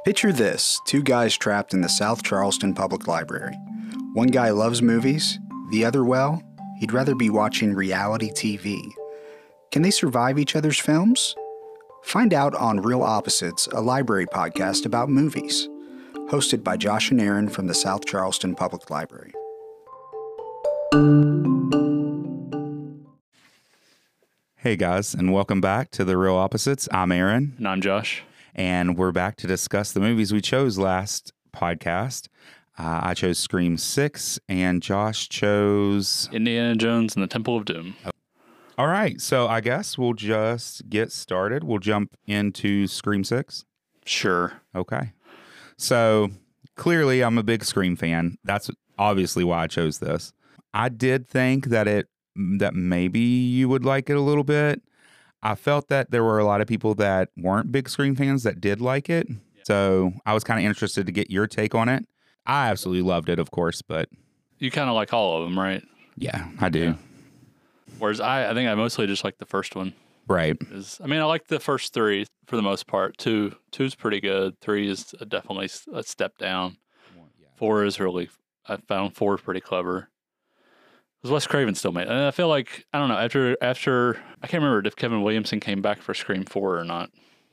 Picture this, two guys trapped in the South Charleston Public Library. One guy loves movies, the other, well, he'd rather be watching reality TV. Can they survive each other's films? Find out on Real Opposites, a library podcast about movies, hosted by Josh and Aaron from the South Charleston Public Library. Hey guys, and welcome back to The Real Opposites. I'm Aaron. And I'm Josh. And we're back to discuss the movies we chose last podcast. I chose Scream 6, and Josh chose Indiana Jones and the Temple of Doom. All right, so I guess we'll just get started. We'll jump into Scream 6. Sure. Okay. So clearly I'm a big Scream fan. That's obviously why I chose this. I did think that maybe you would like it a little bit. I felt that there were a lot of people that weren't big Scream fans that did like it. So I was kind of interested to get your take on it. I absolutely loved it, of course, but... You kind of like all of them, right? Yeah, I do. Yeah. Whereas I think I mostly just like the first one. Right. I like the first three for the most part. Two's pretty good. 3 is definitely a step down. 4 is really... I found 4 pretty clever. Because Wes Craven still made it. And I feel like, I don't know, after I can't remember if Kevin Williamson came back for Scream 4 or not.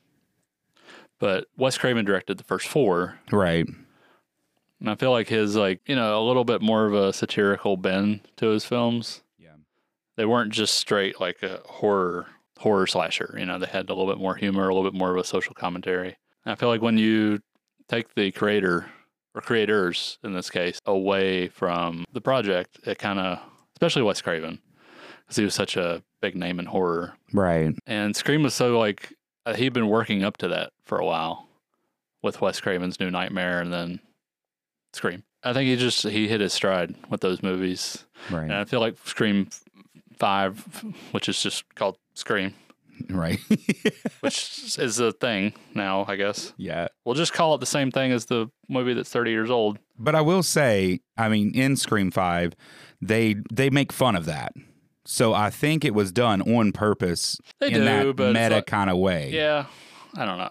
But Wes Craven directed the first 4. Right. And I feel like his, a little bit more of a satirical bend to his films. Yeah. They weren't just straight like a horror slasher. They had a little bit more humor, a little bit more of a social commentary. And I feel like when you take the creator, or creators in this case, away from the project, it kind of... Especially Wes Craven, because he was such a big name in horror. Right. And Scream was so he'd been working up to that for a while with Wes Craven's New Nightmare and then Scream. I think he hit his stride with those movies. Right. And I feel like Scream 5, which is just called Scream. Right. Which is a thing now, I guess. Yeah. We'll just call it the same thing as the movie that's 30 years old. But I will say, in Scream 5, they make fun of that. So I think it was done on purpose that meta kind of way. Yeah. I don't know.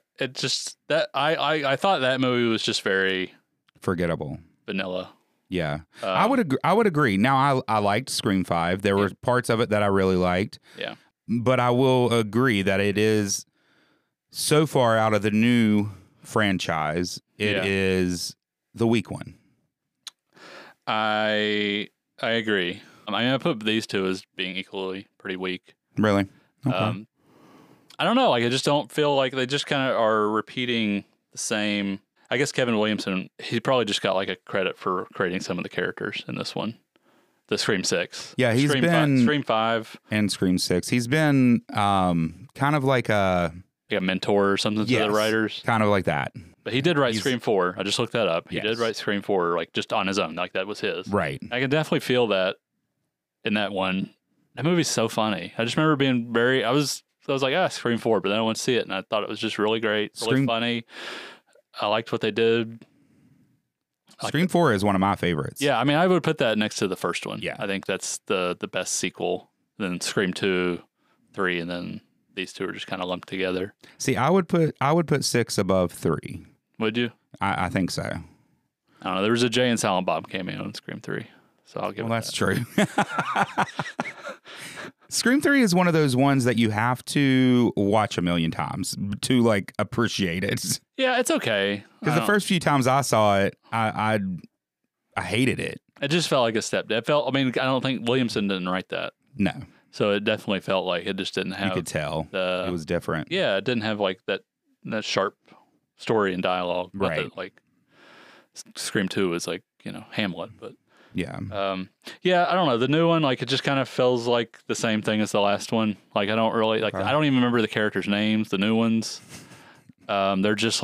I thought that movie was just very forgettable. Vanilla. Yeah. I would agree. Now I liked Scream 5. There were parts of it that I really liked. Yeah. But I will agree that it is so far out of the new franchise, it is the weak one. I agree. I put these two as being equally pretty weak. Really? Okay. I don't know. I just don't feel like they just kind of are repeating the same. I guess Kevin Williamson, he probably just got a credit for creating some of the characters in this one. The Scream 6. Yeah, he's been... Scream 5. And Scream 6. He's been kind of like a mentor or something to the writers. Kind of like that. But he did write Scream 4. I just looked that up. He Yes. did write Scream 4, just on his own. That was his. Right. I can definitely feel that in that one. That movie's so funny. I just remember being I was like, Scream 4, but then I went to see it, and I thought it was just really great, really funny. I liked what they did. Scream 4 is one of my favorites. Yeah, I would put that next to the first one. Yeah. I think that's the best sequel. Then Scream 2, 3, and then these two are just kind of lumped together. See, I would put 6 above 3. Would you? I think so. I don't know. There was a Jay and Silent Bob cameo in Scream 3, so I'll give it that's that. true. Scream 3 is one of those ones that you have to watch a million times to appreciate it. Yeah, it's okay. Because the first few times I saw it, I hated it. It just felt like a step. It felt. I don't think Williamson didn't write that. No. So it definitely felt like it just didn't have. You could tell it was different. Yeah, it didn't have that sharp story and dialogue. Right. Scream 2 was Hamlet, but. Yeah. Yeah, I don't know. The new one, it just kind of feels like the same thing as the last one. I don't really, I don't even remember the characters' names, the new ones. They're just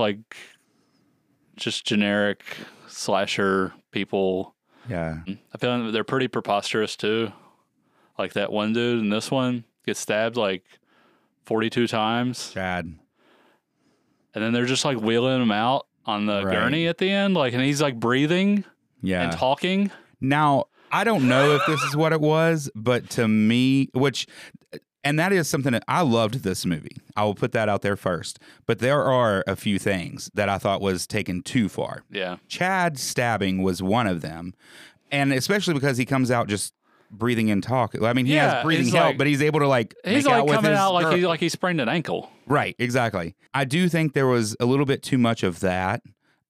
generic slasher people. Yeah. I feel like they're pretty preposterous too. Like that one dude in this one gets stabbed 42 times. Chad. And then they're just wheeling him out on the gurney at the end. And he's breathing and talking. Now, I don't know if this is what it was, but to me, which And that is something that I loved this movie. I will put that out there first. But there are a few things that I thought was taken too far. Yeah. Chad stabbing was one of them. And especially because he comes out just breathing in talk. I mean, he has breathing help, but he's able to he's make out with coming his out girl. like he sprained an ankle. Right, exactly. I do think there was a little bit too much of that.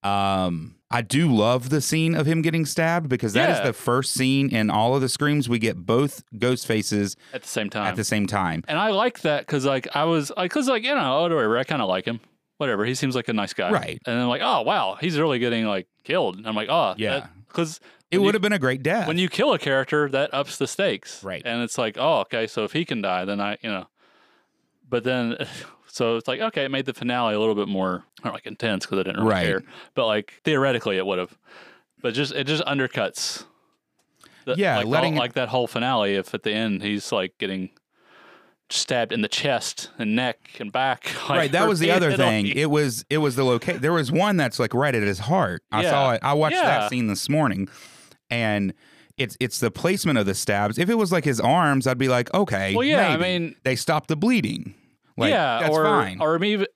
I do love the scene of him getting stabbed because that is the first scene in all of the Screams we get both ghost faces at the same time. And I like that because I was because you know, whatever, I kind of like him. Whatever, he seems like a nice guy. Right. And then oh wow, he's really getting killed. And I'm like, oh yeah, because it would have been a great death. When you kill a character, that ups the stakes. Right. And it's like, oh okay, so if he can die, then but then. So it's like, okay, it made the finale a little bit more intense because I didn't really care. But theoretically, it would have. But it just undercuts. That whole finale. If at the end he's getting stabbed in the chest and neck and back. Right, that was the other thing. It was the location. There was one that's right at his heart. I saw it. I watched that scene this morning, and. It's the placement of the stabs. If it was his arms, I'd be like, okay, well, yeah, maybe. I mean, they stopped the bleeding. That's fine. Or even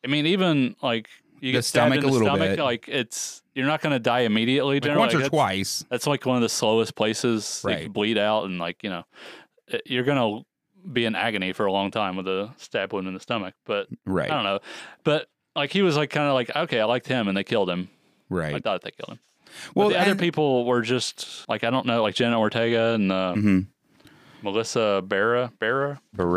you get stabbed in the stomach, you're not going to die immediately. Once or twice. That's one of the slowest places you can bleed out, and you're going to be in agony for a long time with a stab wound in the stomach. But I don't know. But he was okay, I liked him, and they killed him. Right. I thought they killed him. Well, the other people were just I don't know, Jenna Ortega and Melissa Barea.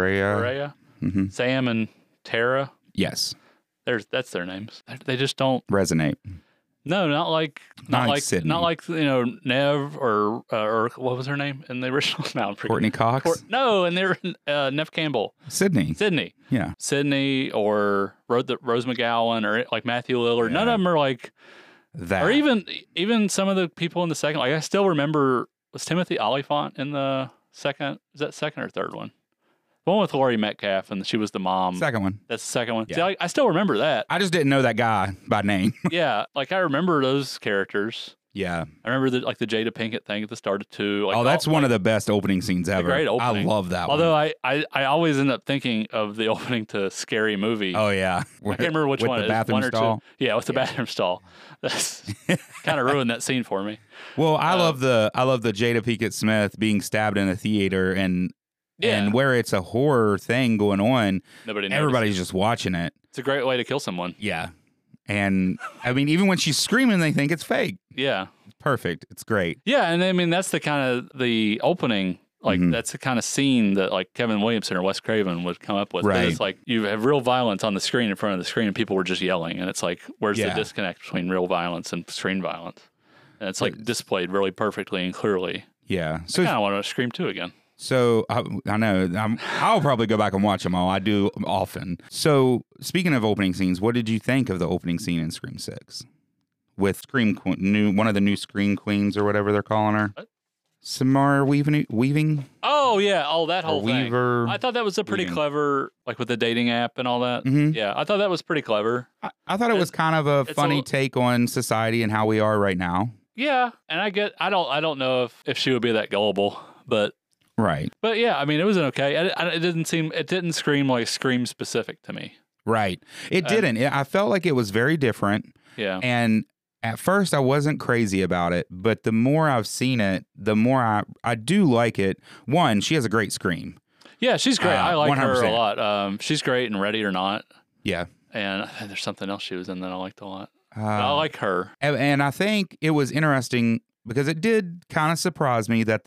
Mm-hmm. Sam and Tara. Yes. That's their names. They just don't resonate. No, not like Sydney. Not like Nev or what was her name in the original? No, Courtney Cox. No, and they were Nev Campbell. Sydney. Yeah. Sydney or Rose McGowan or Matthew Lillard. Yeah. None of them are that. Or even some of the people in the second. I still remember, was Timothy Olyphant in the second? Is that second or third one? The one with Laurie Metcalf, and she was the mom. Second one. That's the second one. Yeah. See, I still remember that. I just didn't know that guy by name. Yeah, I remember those characters. Yeah. I remember the Jada Pinkett thing at the start of 2. That's one of the best opening scenes ever. Great opening. I love that one. Although I always end up thinking of the opening to Scary Movie. Oh, yeah. I can't remember which one. With the bathroom stall? Yeah, with the bathroom stall. That's kind of ruined that scene for me. Well, I love the Jada Pinkett Smith being stabbed in a theater and where it's a horror thing going on, everybody's just watching it. It's a great way to kill someone. Yeah. And I mean, even when she's screaming, they think it's fake. Yeah. It's perfect. It's great. Yeah. And I mean, that's the kind of the opening, that's the kind of scene that Kevin Williamson or Wes Craven would come up with. Right. It's you have real violence on the screen in front of the screen and people were just yelling. And it's where's the disconnect between real violence and screen violence? And it's displayed really perfectly and clearly. Yeah. So I kind of want to Scream 2 again. So I know I'll probably go back and watch them all. I do often. So speaking of opening scenes, what did you think of the opening scene in Scream 6 with one of the new Scream Queens or whatever they're calling her? What? Samara Weaving. Oh yeah, that whole thing. Weaver. I thought that was a pretty clever, with the dating app and all that. Mm-hmm. Yeah, I thought that was pretty clever. I thought it was kind of a funny take on society and how we are right now. Yeah, and I don't know if she would be that gullible, but. Right. But yeah, I mean, it was okay. It didn't scream Scream specific to me. Right. It didn't. I felt like it was very different. Yeah. And at first I wasn't crazy about it, but the more I've seen it, the more I do like it. One, she has a great scream. Yeah, she's great. I like 100%. Her a lot. She's great in Ready or Not. Yeah. And there's something else she was in that I liked a lot. I like her. And I think it was interesting because it did kind of surprise me that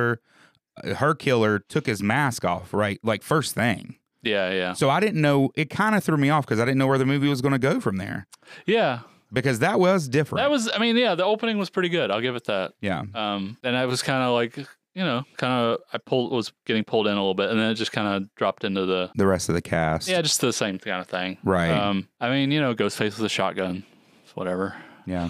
her killer took his mask off, right? First thing. Yeah, yeah. So I didn't know, it kind of threw me off because I didn't know where the movie was going to go from there. Yeah. Because that was different. The opening was pretty good. I'll give it that. Yeah. And I was kind of was getting pulled in a little bit and then it just kind of dropped into the rest of the cast. Yeah, just the same kind of thing. Right. Ghostface with a shotgun. Whatever. Yeah.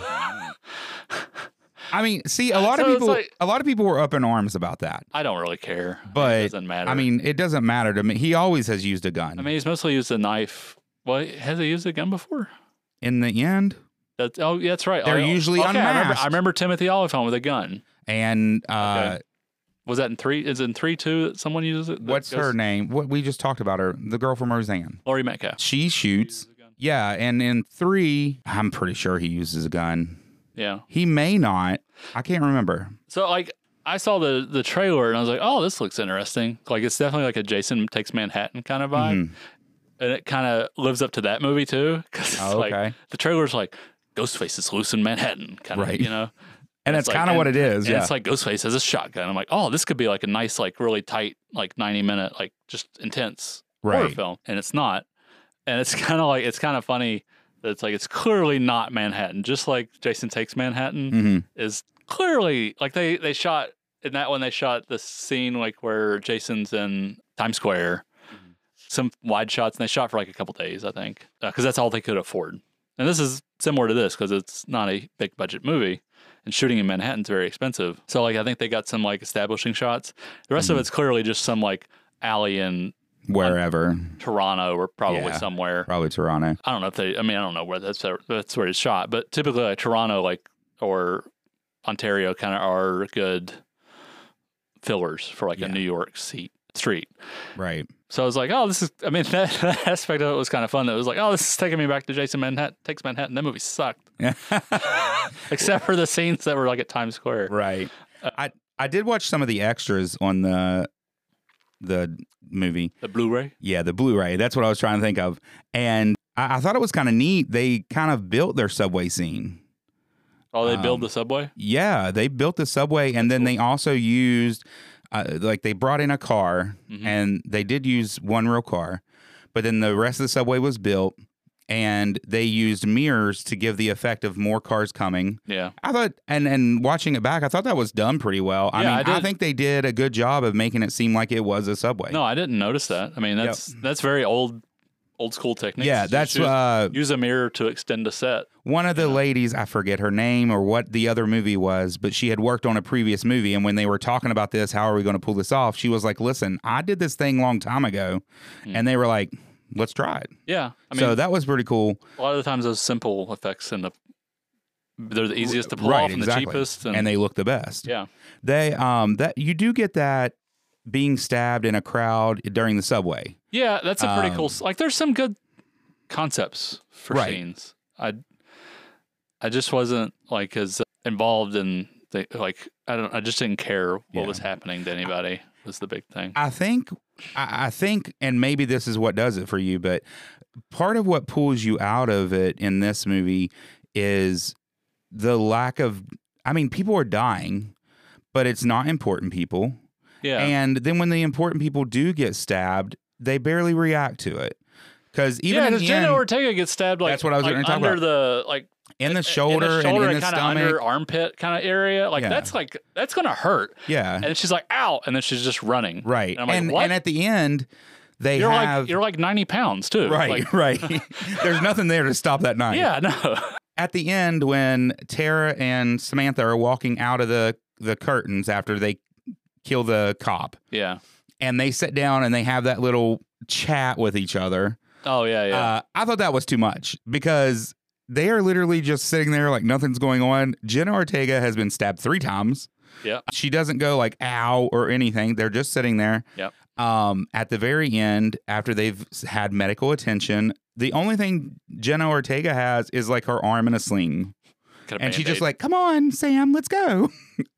I mean, see, a lot of people were up in arms about that. I don't really care. But it doesn't matter. I mean, it doesn't matter to me. He always has used a gun. I mean, he's mostly used a knife. Well, has he used a gun before? In the end? That's right. They're usually unmasked. I remember Timothy Olyphant with a gun. And Was that in 3? Is it in 3 too that someone uses it? What's her name? What we just talked about her, the girl from Roseanne. Laurie Metcalf. She shoots. Yeah, and in 3, I'm pretty sure he uses a gun. Yeah. He may not. I can't remember. So like I saw the trailer and I was like, oh, this looks interesting. Like it's definitely like a Jason Takes Manhattan kind of vibe. And it kind of lives up to that movie too. Cause it's like the trailer's like Ghostface is loose in Manhattan kind of, you know? And that's kind of what it is. And it's like Ghostface has a shotgun. I'm like, oh, this could be like a nice, like really tight, like 90-minute, like just intense horror film. And it's not. And it's kind of like, it's kind of funny that it's like, it's clearly not Manhattan. Just like Jason Takes Manhattan is clearly, like they shot, in that one, they shot the scene like where Jason's in Times Square, some wide shots, and they shot for like a couple days, I think, because that's all they could afford. And this is similar to this because it's not a big budget movie. And shooting in Manhattan's very expensive. So, like, I think they got some, like, establishing shots. The rest of it's clearly just some, like, alley in... Wherever. Toronto or probably somewhere. Probably Toronto. I don't know if they... I mean, I don't know where that's where it's shot. But typically, like, Toronto, like, or Ontario kind of are good fillers for, like, a New York street. Right. So I was like, oh, this is... I mean, that aspect of it was kind of fun. It was like, oh, this is taking me back to Jason Takes Manhattan. That movie sucked. Except for the scenes that were like at Times Square. Right. I did watch some of the extras on the movie. The Blu-ray? Yeah, the Blu-ray. That's what I was trying to think of. And I thought it was kind of neat. They kind of built their subway scene. Oh, they built the subway? Yeah, they built the subway, and then they also used... like they brought in a car, and they did use one real car, but then the rest of the subway was built, and they used mirrors to give the effect of more cars coming. Yeah, I thought, and watching it back, I thought that was done pretty well. I think they did a good job of making it seem like it was a subway. No, I didn't notice that. I mean, that's very old school techniques. Yeah, that's use a mirror to extend a set. One of the ladies, I forget her name or what the other movie was, but she had worked on a previous movie, and when they were talking about this, how are we going to pull this off? She was like, "Listen, I did this thing a long time ago," and they were like, "Let's try it." Yeah, I mean, so that was pretty cool. A lot of the times, those simple effects they're the easiest to pull off and the cheapest, and they look the best. Yeah, they that you do get that being stabbed in a crowd during the subway. Yeah, that's a pretty cool. Like, there's some good concepts for scenes. I just wasn't like as involved in I just didn't care what was happening to anybody. Was the big thing. I think, and maybe this is what does it for you, but part of what pulls you out of it in this movie is the lack of. I mean, people are dying, but it's not important people. Yeah. And then when the important people do get stabbed, they barely react to it. Because even Jenna Ortega gets stabbed like, that's what I was going to talk under about. the like in the shoulder and in the stomach, under armpit kind of area. Like that's going to hurt. Yeah. And she's like, ow, and then she's just running. Right. And I'm like, what? And at the end, you're like 90 pounds too. Right. Right. There's nothing there to stop that knife. Yeah. No. At the end, when Tara and Samantha are walking out of the curtains after they kill the cop. Yeah. And they sit down and they have that little chat with each other. Oh, yeah. I thought that was too much because they are literally just sitting there like nothing's going on. Jenna Ortega has been stabbed 3 times. Yeah. She doesn't go like, ow, or anything. They're just sitting there. Yep. At the very end, after they've had medical attention, the only thing Jenna Ortega has is like her arm in a sling. And she's just like, come on, Sam, let's go.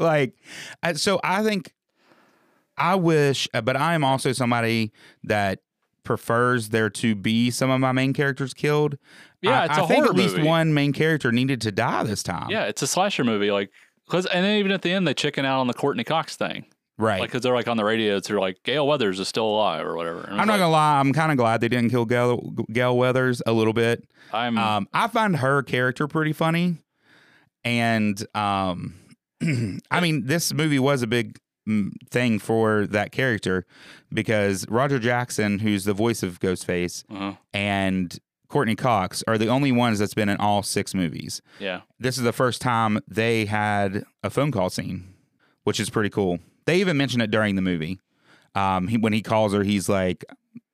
So I think I wish, but I am also somebody that prefers there to be some of my main characters killed. Yeah, it's a horror movie. I think at least one main character needed to die this time. Yeah, it's a slasher movie. And then even at the end, they chicken out on the Courtney Cox thing. Right. Because they're like on the radio, they're like, Gale Weathers is still alive or whatever. I'm not going to lie. I'm kind of glad they didn't kill Gale Weathers a little bit. I find her character pretty funny. And I mean, this movie was a big thing for that character because Roger Jackson, who's the voice of Ghostface, and Courtney Cox are the only ones that's been in all 6 movies. Yeah. This is the first time they had a phone call scene, which is pretty cool. They even mention it during the movie. When he calls her, he's like,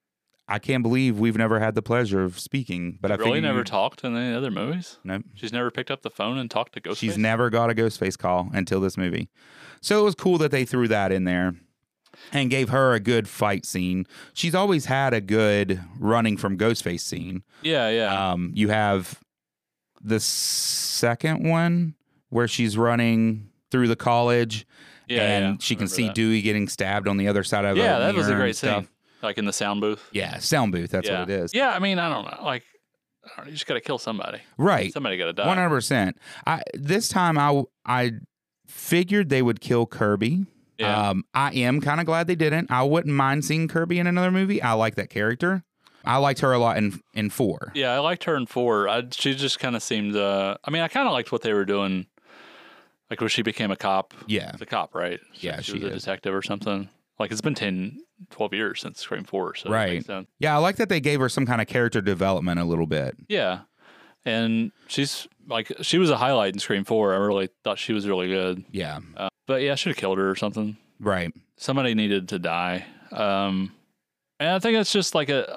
I can't believe we've never had the pleasure of speaking. But I really figured never talked in any other movies? Nope. She's never picked up the phone and talked to Ghostface? She's never got a Ghostface call until this movie. So it was cool that they threw that in there and gave her a good fight scene. She's always had a good running from Ghostface scene. Yeah, yeah. You have the second one where she's running through the college and she can see Dewey getting stabbed on the other side of yeah, that was a great scene. Like in the sound booth. Yeah, sound booth. That's what it is. Yeah, I mean, I don't know. Like, you just got to kill somebody. Right. Somebody got to die. 100%. This time I figured they would kill Kirby. Yeah. I am kind of glad they didn't. I wouldn't mind seeing Kirby in another movie. I like that character. I liked her a lot in 4. Yeah, I liked her in 4. She just kind of seemed. I mean, I kind of liked what they were doing. Like when she became a cop. Yeah. The cop, right? She was a detective or something. Like it's been 10, 12 years since Scream 4. So right. Yeah, I like that they gave her some kind of character development a little bit. Yeah. And she was a highlight in Scream 4. I really thought she was really good. Yeah. But yeah, I should have killed her or something. Right. Somebody needed to die. And I think it's just like and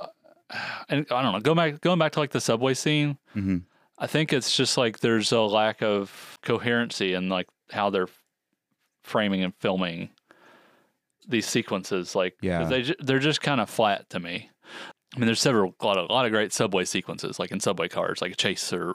I don't know, going back to like the subway scene. Mm-hmm. I think it's just like there's a lack of coherency in like how they're framing and filming these sequences. Like, they're just kind of flat to me. I mean, there's a lot of great subway sequences, like in subway cars, like a chase or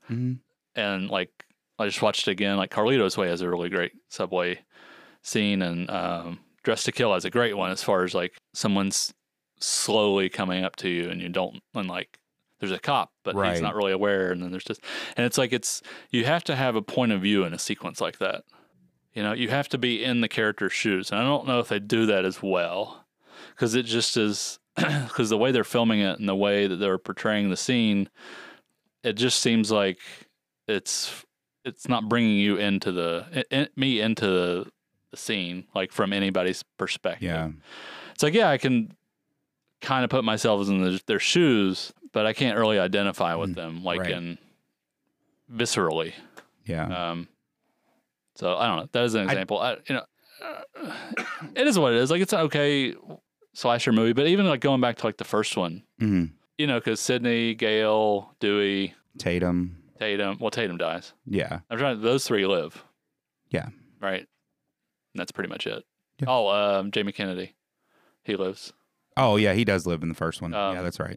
and like I just watched it again. Like Carlito's Way has a really great subway scene, and Dress to Kill has a great one as far as like someone's slowly coming up to you, and like there's a cop, but he's not really aware, and then there's just, and it's like you have to have a point of view in a sequence like that. You know, you have to be in the character's shoes, and I don't know if they do that as well, because it just is. Because the way they're filming it and the way that they're portraying the scene, it just seems like it's not bringing you into the scene, like from anybody's perspective. Yeah, it's like, yeah, I can kind of put myself in their shoes, but I can't really identify with them, like in viscerally. Yeah. So I don't know. That is an example. It is what it is. Like it's an okay slasher movie, but even like going back to like the first one, you know, because Sidney, Gale, Dewey, Tatum. Well, Tatum dies. Yeah. Those 3 live. Yeah. Right. And that's pretty much it. Yeah. Oh, Jamie Kennedy, he lives. Oh yeah, he does live in the first one. Yeah, that's right.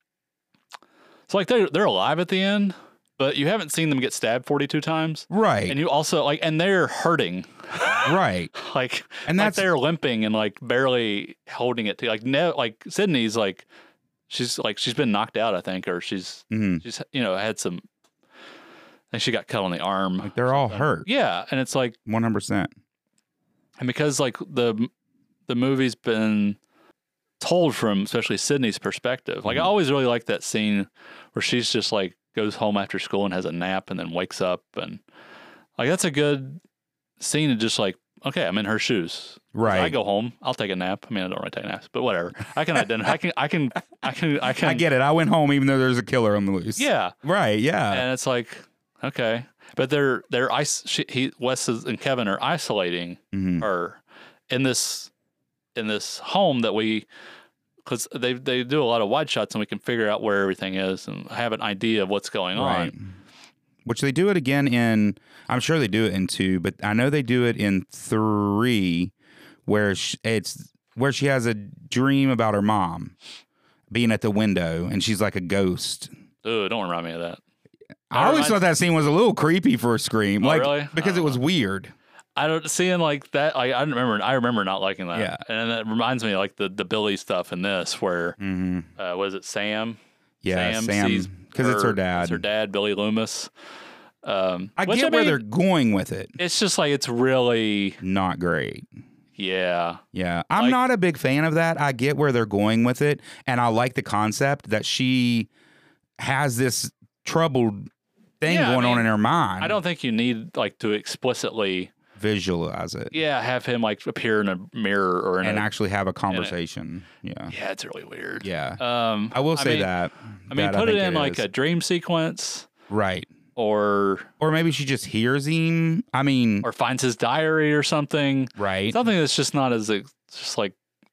So like they're alive at the end, but you haven't seen them get stabbed 42 times. Right. And you also and they're hurting. Right. And that's they're limping and like barely holding it to like Sydney's like she's been knocked out, I think, or she's had some, I think she got cut on the arm. Like they're all hurt. Yeah. And it's like 100%. And because like the movie's been told from especially Sydney's perspective. Like I always really like that scene where she's just like goes home after school and has a nap and then wakes up, and like that's a good scene to just like, okay, I'm in her shoes. Right. I go home, I'll take a nap. I mean, I don't really take naps, but whatever. I can identify. I can. I get it. I went home even though there's a killer on the loose. Yeah. Right. Yeah. And it's like, okay, but Wes and Kevin are isolating her in this home that because they do a lot of wide shots and we can figure out where everything is and have an idea of what's going on. Which they do it again I'm sure they do it in 2, but I know they do it in 3 where she has a dream about her mom being at the window and she's like a ghost. Ooh, don't remind me of that. I always thought that scene was a little creepy for a Scream. Oh, really? Because it was weird. I don't seeing like that. Like I remember not liking that. Yeah, and that reminds me of like the Billy stuff in this, where was it Sam? Yeah, Sam, because it's her dad. It's her dad, Billy Loomis. I get where they're going with it. It's just like it's really not great. Yeah. Yeah. I'm not a big fan of that. I get where they're going with it, and I like the concept that she has this troubled thing going on in her mind. I don't think you need like to explicitly visualize it. Yeah, have him like appear in a mirror or actually have a conversation. Yeah, it's really weird. Yeah, I will say that. I mean, put it in like a dream sequence, right? Or maybe she just hears him. I mean, or finds his diary or something. Right. Something that's just not as just like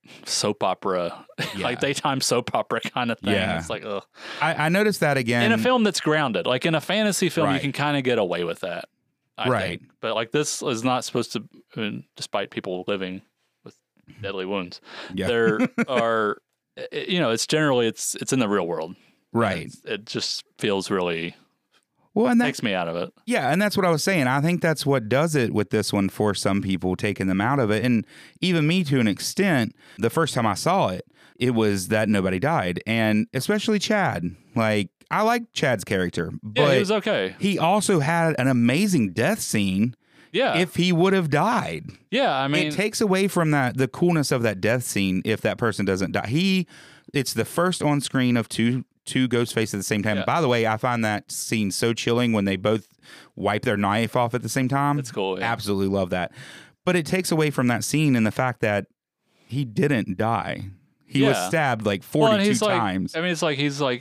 soap opera, Yeah. like daytime soap opera kind of thing. Yeah. It's like, ugh. I noticed that again. In a film that's grounded, like in a fantasy film, you Right. can kind of get away with that. I Right. think. But like this is not supposed to, I mean, despite people living with deadly wounds, Yeah. there are, it's generally, it's in the real world. Right. It just feels really, Well, and that takes me out of it. Yeah, and that's what I was saying. I think that's what does it with this one for some people, taking them out of it. And even me to an extent, the first time I saw it, it was that nobody died. And especially Chad. Like, I like Chad's character, but Yeah, he was okay. he also had an amazing death scene Yeah. if he would have died. Yeah. I mean, It takes away from the coolness of that death scene if that person doesn't die. It's the first on screen of two Ghostface at the same time. Yeah. By the way, I find that scene so chilling when they both wipe their knife off at the same time. That's cool, yeah. Absolutely love that. But it takes away from that scene and the fact that he didn't die. He was Yeah. stabbed like well, 42 and he's times. I mean, it's like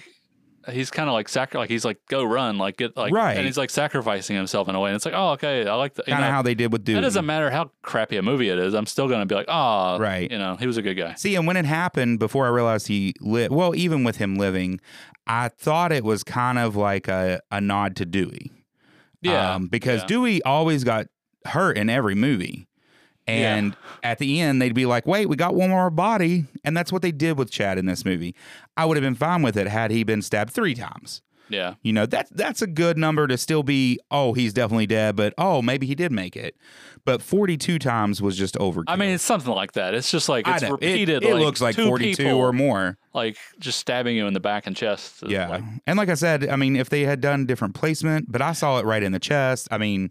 he's kind of like he's like go run, like get like Right. and he's like sacrificing himself in a way. And it's like, oh, okay, I like that. Kind of how they did with Dewey. It doesn't matter how crappy a movie it is. I'm still gonna be like, oh, Right. he was a good guy. See, and when it happened, before I realized he lived, well, even with him living, I thought it was kind of like a nod to Dewey. Yeah, Because yeah. Dewey always got hurt in every movie. And at the end, they'd be like, wait, we got one more body. And that's what they did with Chad in this movie. I would have been fine with it had he been stabbed 3 times. Yeah, That's a good number to still be, oh, he's definitely dead, but oh, maybe he did make it. But 42 times was just overkill. I mean, it's something like that. It's just like I it's know. repeated. It like looks like 2 42 people, or more. like just stabbing you in the back and chest. is Yeah. like- And like I said, I mean, if they had done different placement, but I saw it right in the chest. I mean,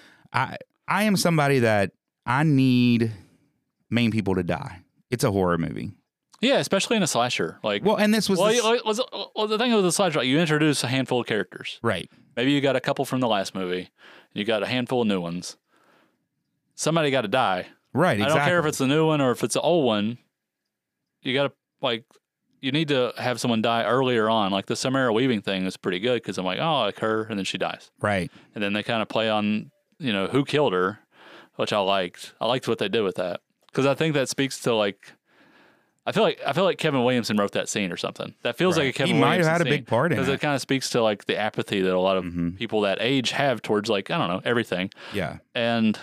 I am somebody that I need main people to die. It's a horror movie. yeah, especially in a slasher. Like, Well, and this was the thing with the slasher, like, you introduce a handful of characters. right. Maybe you got a couple from the last movie. You got a handful of new ones. Somebody got to die. Right, exactly. I don't care if it's the new one or if it's the old one. You got to you need to have someone die earlier on. Like the Samara Weaving thing is pretty good because I'm like, oh, like her, and then she dies, right. and then they kind of play on who killed her, which I liked. I liked what they did with that because I think that speaks to like. I feel like Kevin Williamson wrote that scene or something. That feels Right. like a Kevin He might Williamson have had a scene, big part in because it. it kind of speaks to like the apathy that a lot of Mhm. people that age have towards like I don't know everything, Yeah. and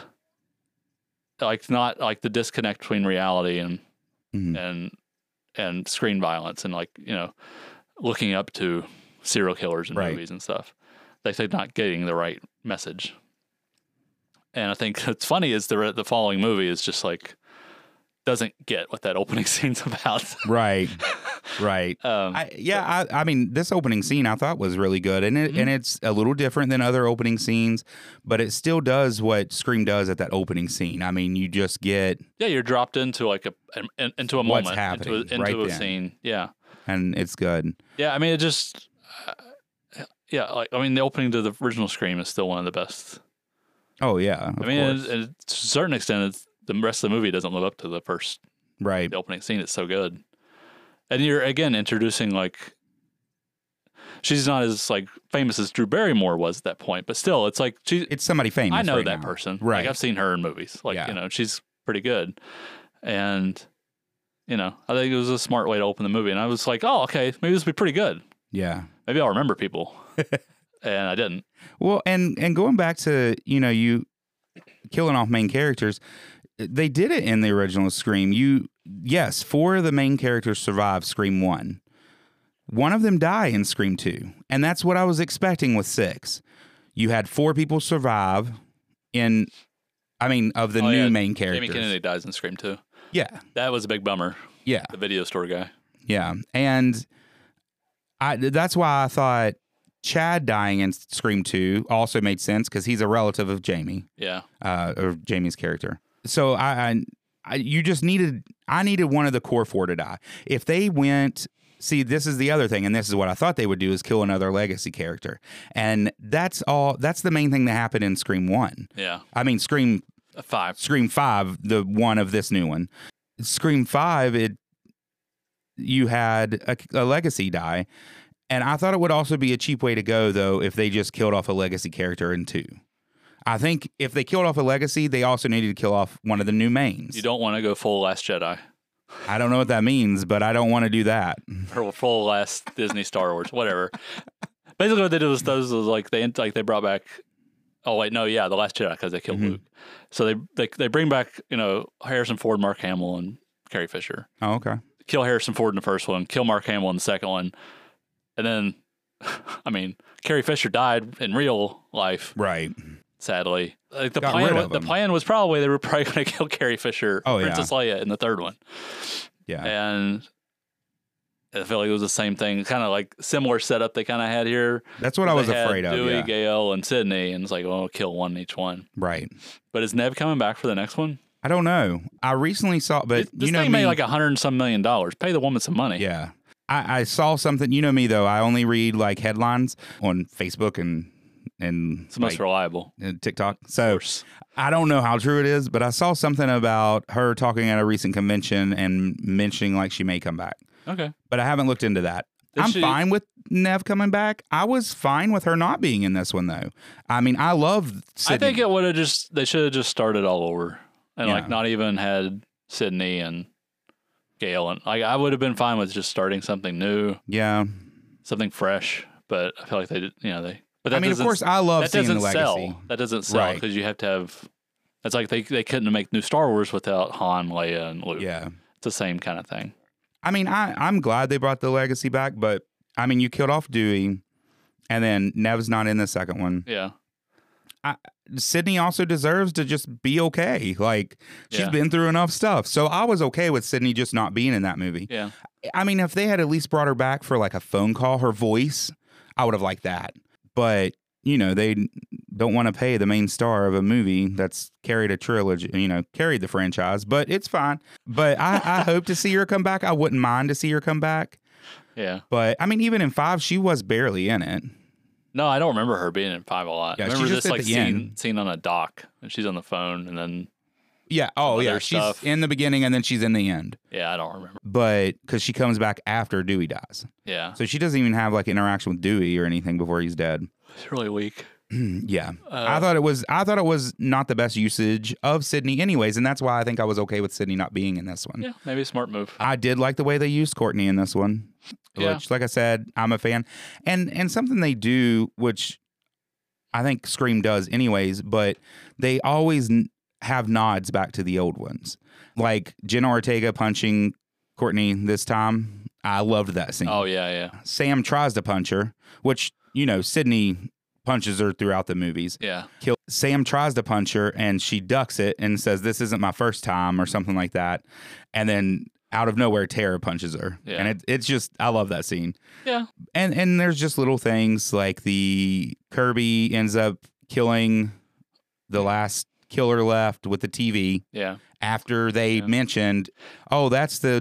like not like the disconnect between reality and Mhm. and screen violence and like looking up to serial killers in Right. movies and stuff. They're not getting the right message. And I think what's funny is the following movie is just like doesn't get what that opening scene's about. Right. Right. I mean, this opening scene I thought was really good, and Mm-hmm. and it's a little different than other opening scenes, but it still does what Scream does at that opening scene. I mean, you just get, Yeah, you're dropped into like into a What's moment, happening into right a then. scene. Yeah, and it's good. yeah. I mean, it just like I mean, the opening to the original Scream is still one of the best. Oh yeah, of I mean, course. to a certain extent, the rest of the movie doesn't live up to the Right. opening scene. It's so good, and you're again introducing like she's not as like famous as Drew Barrymore was at that point, but still, it's like It's somebody famous. I know right that now. person. Right. Like I've seen her in movies. Like Yeah. she's pretty good, and I think it was a smart way to open the movie. And I was like, oh, okay, maybe this will be pretty good. Yeah. Maybe I'll remember people, and I didn't. Well, and going back to you killing off main characters, they did it in the original Scream. Yes, 4 of the main characters survive Scream 1. One of them die in Scream 2, and that's what I was expecting with 6. You had 4 people survive of the Oh, new yeah, main characters. Jamie Kennedy dies in Scream 2. Yeah, That was a big bummer. yeah, The video store guy. yeah, and that's why I thought Chad dying in Scream 2 also made sense because he's a relative of Jamie. Yeah. Or Jamie's character. So I needed one of the core 4 to die. If they went, see, this is the other thing, and this is what I thought they would do is kill another legacy character, and that's the main thing that happened in Scream 1. Yeah. I mean Scream 5. 5, the one of this new one. Scream 5, you had a legacy die. And I thought it would also be a cheap way to go, though, if they just killed off a legacy character in 2. I think if they killed off a legacy, they also needed to kill off one of the new mains. You don't want to go full Last Jedi. I don't know what that means, but I don't want to do that. Her full last Disney Star Wars, whatever. Basically, what they did was like they brought back. Oh wait, no, yeah, the Last Jedi because they killed Luke. So they bring back Harrison Ford, Mark Hamill, and Carrie Fisher. Oh, okay. Kill Harrison Ford in the first one, kill Mark Hamill in the second one, and then, I mean, Carrie Fisher died in real life. Right. Sadly, like the Got rid of the him. plan was probably they were probably going to kill Carrie Fisher, Oh, Princess Leia in the third one. Yeah. And I feel like it was the same thing, kind of like similar setup they kind of had here. That's what I was They had afraid of. Dewey, Yeah. Gail, and Sydney, and it's like, well, we'll kill one each one. Right. But is Nev coming back for the next one? I don't know. I recently saw, but This you know thing me. made like $100 and some million. Pay the woman some money. Yeah. I saw something. You know me though. I only read like headlines on Facebook and It's the most like, reliable. TikTok. Of So course. I don't know how true it is, but I saw something about her talking at a recent convention and mentioning like she may come back. Okay. But I haven't looked into that. Did I'm she- fine with Nev coming back. I was fine with her not being in this one though. I mean, I love Sydney. I think it would have they should have just started all over and Yeah. like not even had Sydney and Gail. And like, I would have been fine with just starting something new, Yeah. something fresh. But I feel like they did, but that I mean, of doesn't- course, I love that seeing the doesn't legacy. sell. That doesn't sell Right. because you have to have. It's like they couldn't make new Star Wars without Han, Leia, and Luke. Yeah. It's the same kind of thing. I mean, I'm glad they brought the legacy back, but I mean, you killed off Dewey, and then Nev's not in the second one. Yeah. Sydney also deserves to just be okay. Like, she's Yeah. been through enough stuff. So I was okay with Sydney just not being in that movie. Yeah. I mean, if they had at least brought her back for like a phone call, her voice, I would have liked that. But, they don't want to pay the main star of a movie that's carried a trilogy, carried the franchise, but it's fine. But I hope to see her come back. I wouldn't mind to see her come back. Yeah. But I mean, even in 5, she was barely in it. No, I don't remember her being in 5 a lot. Yeah, I she's remember just this at like the end. scene on a dock and she's on the phone and then Yeah. Oh, yeah. other She's stuff. in the beginning and then she's in the end. yeah, I don't remember. But because she comes back after Dewey dies. Yeah. So she doesn't even have like interaction with Dewey or anything before he's dead. It's really weak. Yeah. I thought it was not the best usage of Sydney anyways, and that's why I think I was okay with Sydney not being in this one. Yeah, maybe a smart move. I did like the way they used Courtney in this one. Yeah. Which, like I said, I'm a fan. And something they do, which I think Scream does anyways, but they always have nods back to the old ones. Like Jenna Ortega punching Courtney this time. I loved that scene. Oh yeah, yeah. Sam tries to punch her, which, Sydney punches her throughout the movies. Yeah. Sam tries to punch her and she ducks it and says, "This isn't my first time," or something like that. And then out of nowhere, Tara punches her. Yeah. And it's just, I love that scene. Yeah. And there's just little things like the Kirby ends up killing the last killer left with the TV. Yeah. After they Yeah. mentioned, oh, that's the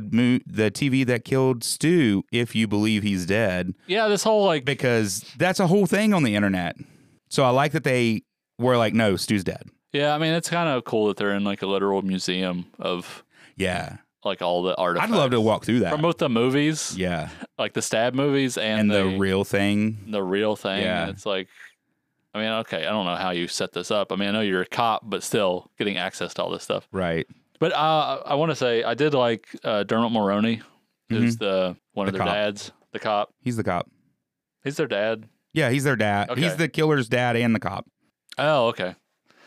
TV that killed Stu, if you believe he's dead, Yeah, this whole like because that's a whole thing on the internet. So I like that they were like, no, Stu's dead. yeah, I mean it's kind of cool that they're in like a literal museum of Yeah. like all the artifacts. I'd love to walk through that. from both the movies, Yeah. like the stab movies And the real thing. the real thing. Yeah. And it's like, I mean, okay, I don't know how you set this up. I mean, I know you're a cop, but still getting access to all this stuff. Right. But I want to say I did like Dermot Mulroney, who's the one of The their cop. dads, the cop. He's the cop. He's their dad. Yeah, he's their dad. Okay. He's the killer's dad and the cop. Oh, okay,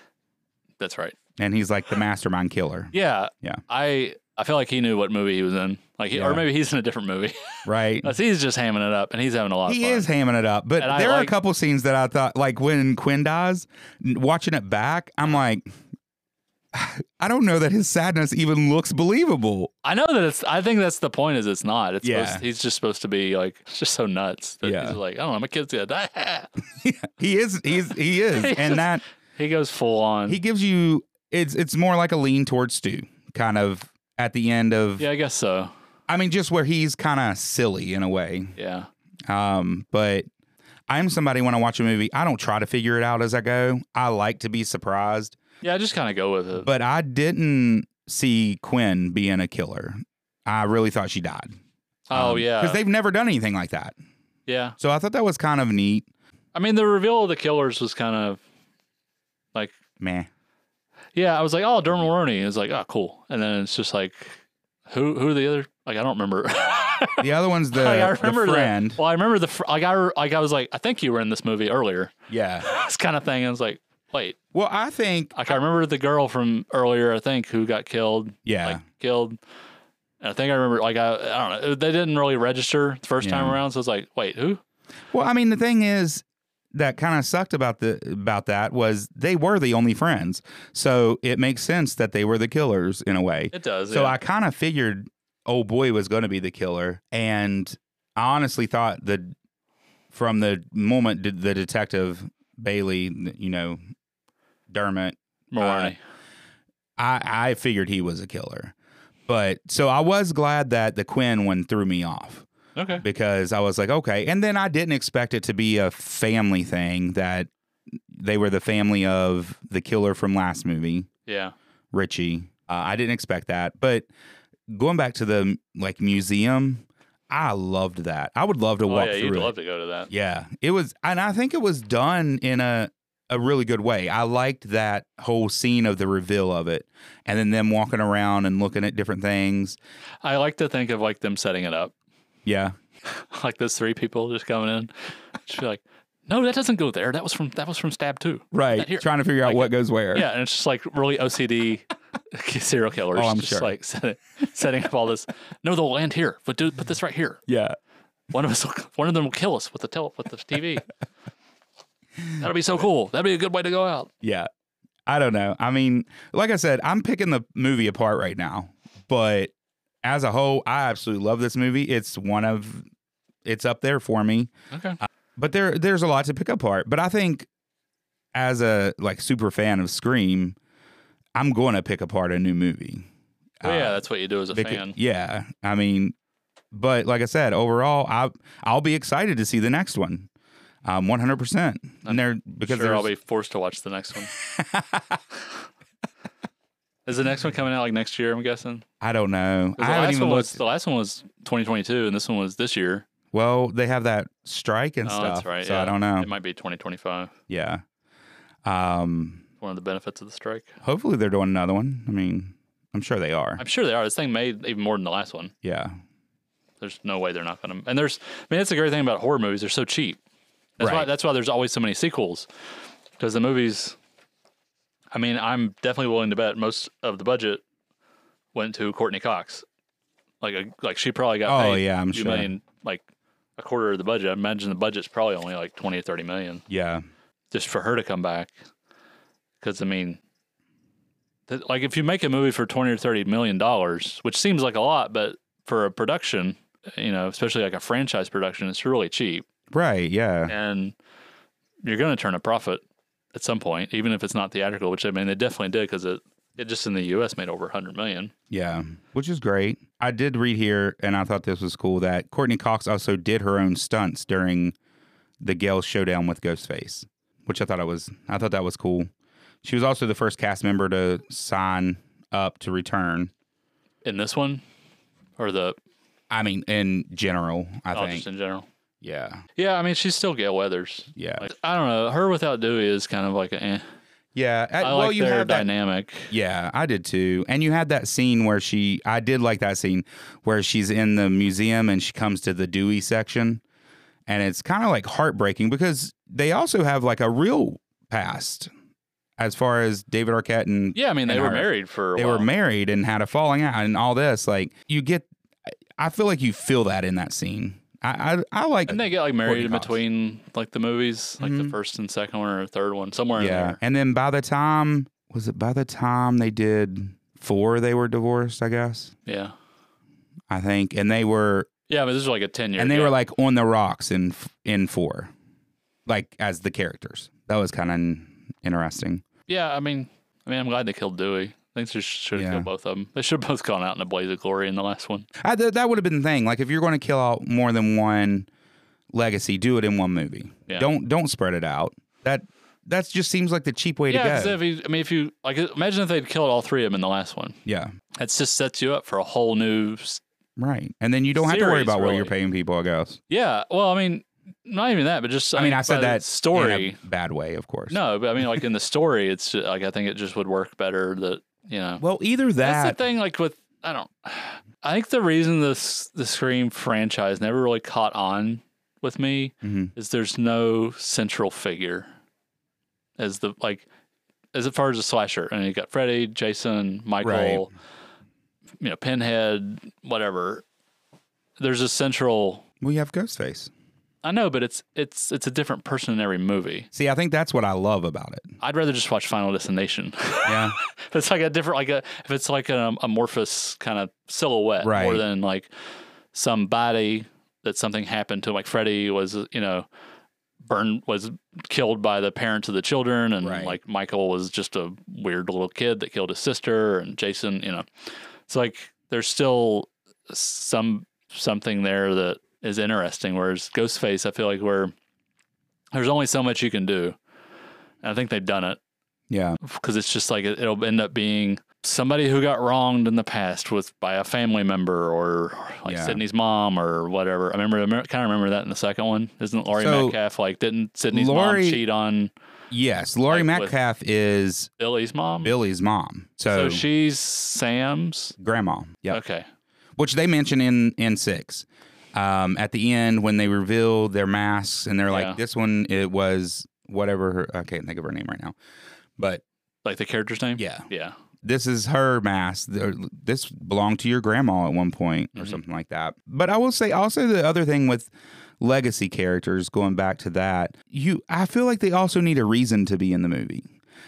that's right. And he's like the mastermind killer. Yeah, Yeah. I feel like he knew what movie he was in, like, Yeah. or maybe he's in a different movie. Right. He's just hamming it up, and he's having a lot of He fun. is hamming it up. But And I there are a like- couple scenes that I thought, like when Quinn dies, watching it back, I'm like, I don't know that his sadness even looks believable. I know that it's. I think that's the point. Is it's not. It's Yeah. he's just supposed to be like just so nuts. That Yeah. He's like, I don't know, my kid's gonna die. He is. He is. And that He goes full on. he gives you. It's more like a lean towards Stu, kind of at the end of. yeah, I guess so. I mean, just where he's kind of silly in a way. Yeah. But I'm somebody when I watch a movie, I don't try to figure it out as I go. I like to be surprised. Yeah, I just kind of go with it. But I didn't see Quinn being a killer. I really thought she died. oh yeah. Because they've never done anything like that. Yeah. So I thought that was kind of neat. I mean, the reveal of the killers was kind of like, Meh. yeah, I was like, oh, Dermot Mulroney. It was like, oh, cool. And then it's just like, Who are the other? Like I don't remember. The other one's the, Like, I remember the friend. Well, I remember I was like, I think you were in this movie earlier. Yeah. This kind of thing. I was like, wait. Well, I think Like I remember the girl from earlier. I think who got killed. Yeah. Like killed. And I think I remember. Like I don't know. They didn't really register the first time around. So I was like, wait, who? Well, I mean, the thing is that kind of sucked about that was they were the only friends. So it makes sense that they were the killers in a way. It does. So yeah. I kind of figured old boy was going to be the killer. And I honestly thought that from the moment the detective Bailey, Dermot Mulroney. I figured he was a killer. But so I was glad that the Quinn one threw me off. Okay. Because I was like, okay. And then I didn't expect it to be a family thing, that they were the family of the killer from last movie, Yeah. Richie. I didn't expect that. But going back to the museum, I loved that. I would love to walk through you'd it. love to go to that. Yeah. It was, and I think it was done in a really good way. I liked that whole scene of the reveal of it, and then them walking around and looking at different things. I like to think of like them setting it up. Yeah. Like those three people just coming in. Just be like, no, that doesn't go there. That was from Stab 2. Right. Here. Trying to figure out what goes where. Yeah, and it's just like really OCD serial killers. Oh, I'm just sure. like setting up all this. No, they'll land here, but put this right here. Yeah. One of them will kill us with the TV. That'll be so cool. That'd be a good way to go out. Yeah. I don't know. I mean, like I said, I'm picking the movie apart right now, but as a whole, I absolutely love this movie. It's up there for me. Okay. But there's a lot to pick apart. But I think as a super fan of Scream, I'm going to pick apart a new movie. Well, yeah, that's what you do as a fan. Yeah. I mean, but like I said, overall, I'll be excited to see the next one. 100%. And because I'll be forced to watch the next one. Is the next one coming out like next year, I'm guessing? I don't know. The last one was 2022, and this one was this year. Well, they have that strike and stuff. That's right. So yeah. I don't know. It might be 2025. Yeah. One of the benefits of the strike. Hopefully they're doing another one. I mean, I'm sure they are. I'm sure they are. This thing made even more than the last one. Yeah. There's no way they're not going to. And that's the great thing about horror movies. They're so cheap. That's why there's always so many sequels. Because the movies, I mean, I'm definitely willing to bet most of the budget went to Courtney Cox. Like she probably got paid. Oh, yeah, I'm $2 sure. million, like a quarter of the budget. I imagine the budget's probably only like 20 or 30 million. Yeah. Just for her to come back. Because, I mean, like if you make a movie for 20 or 30 million dollars, which seems like a lot, but for a production, especially like a franchise production, it's really cheap. Right. Yeah. And you're going to turn a profit at some point, even if it's not theatrical, which I mean, they definitely did because it just in the U.S. made over 100 million. Yeah. Which is great. I did read here, and I thought this was cool, that Courtney Cox also did her own stunts during the Gale showdown with Ghostface, which I thought that was cool. She was also the first cast member to sign up to return. In this one? Or I mean, in general, I think. Just in general. Yeah. Yeah, I mean, she's still Gale Weathers. Yeah. Like, I don't know. Her without Dewey is kind of like Yeah. I like their dynamic. Yeah, I did too. And you had that scene where I did like that scene where she's in the museum and she comes to the Dewey section. And it's kind of like heartbreaking because they also have like a real past as far as David Arquette and yeah, I mean, they were married for a while. They were married and had a falling out and all this. Like I feel like you feel that in that scene. I like. And they get like married in between like the movies, like the first and second one or third one, somewhere in there. And then by the time they did 4, they were divorced, I guess. Yeah. I think. And they were. Yeah, but this is like a 10-year. And they were like on the rocks in 4, like as the characters. That was kind of interesting. Yeah, I mean, I'm glad they killed Dewey. I think they should have killed both of them. They should have both gone out in a blaze of glory in the last one. That would have been the thing. Like if you're going to kill out more than one legacy, do it in one movie. Yeah. Don't spread it out. That just seems like the cheap way to go. Yeah, if you like, imagine if they'd killed all 3 of them in the last one. Yeah, that just sets you up for a whole new. Right, and then you don't have to worry about what you're paying people, I guess. Yeah, well, I mean, not even that, but just I said that story in a bad way, of course. No, but I mean, like in the story, it's just, like I think it just would work better that. Well, either that. That's the thing. Like with I think the reason the Scream franchise never really caught on with me is there's no central figure as far as a slasher. And you got Freddy, Jason, Michael, Pinhead, whatever. There's a central. Well, you have Ghostface. I know, but it's a different person in every movie. See, I think that's what I love about it. I'd rather just watch Final Destination. Yeah. If it's like if it's like an amorphous kind of silhouette more than like somebody that something happened to, like Freddy was, was killed by the parents of the children, and like Michael was just a weird little kid that killed his sister, and Jason, it's like there's still something there that is interesting. Whereas Ghostface, I feel like there's only so much you can do, and I think they've done it. Yeah, because it's just like it'll end up being somebody who got wronged in the past by a family member or like Sydney's mom or whatever. I kind of remember that in the second one. Isn't Laurie Metcalf didn't Sydney's mom cheat on? Yes, Laurie Metcalf is Billy's mom. So she's Sam's grandma. Yeah. Okay. Which they mention in 6. At the end when they reveal their masks and they're like, this one, it was whatever I can't think of her name right now. But like the character's name? Yeah. Yeah. This is her mask. This belonged to your grandma at one point or something like that. But I will say also the other thing with legacy characters, going back to that, I feel like they also need a reason to be in the movie.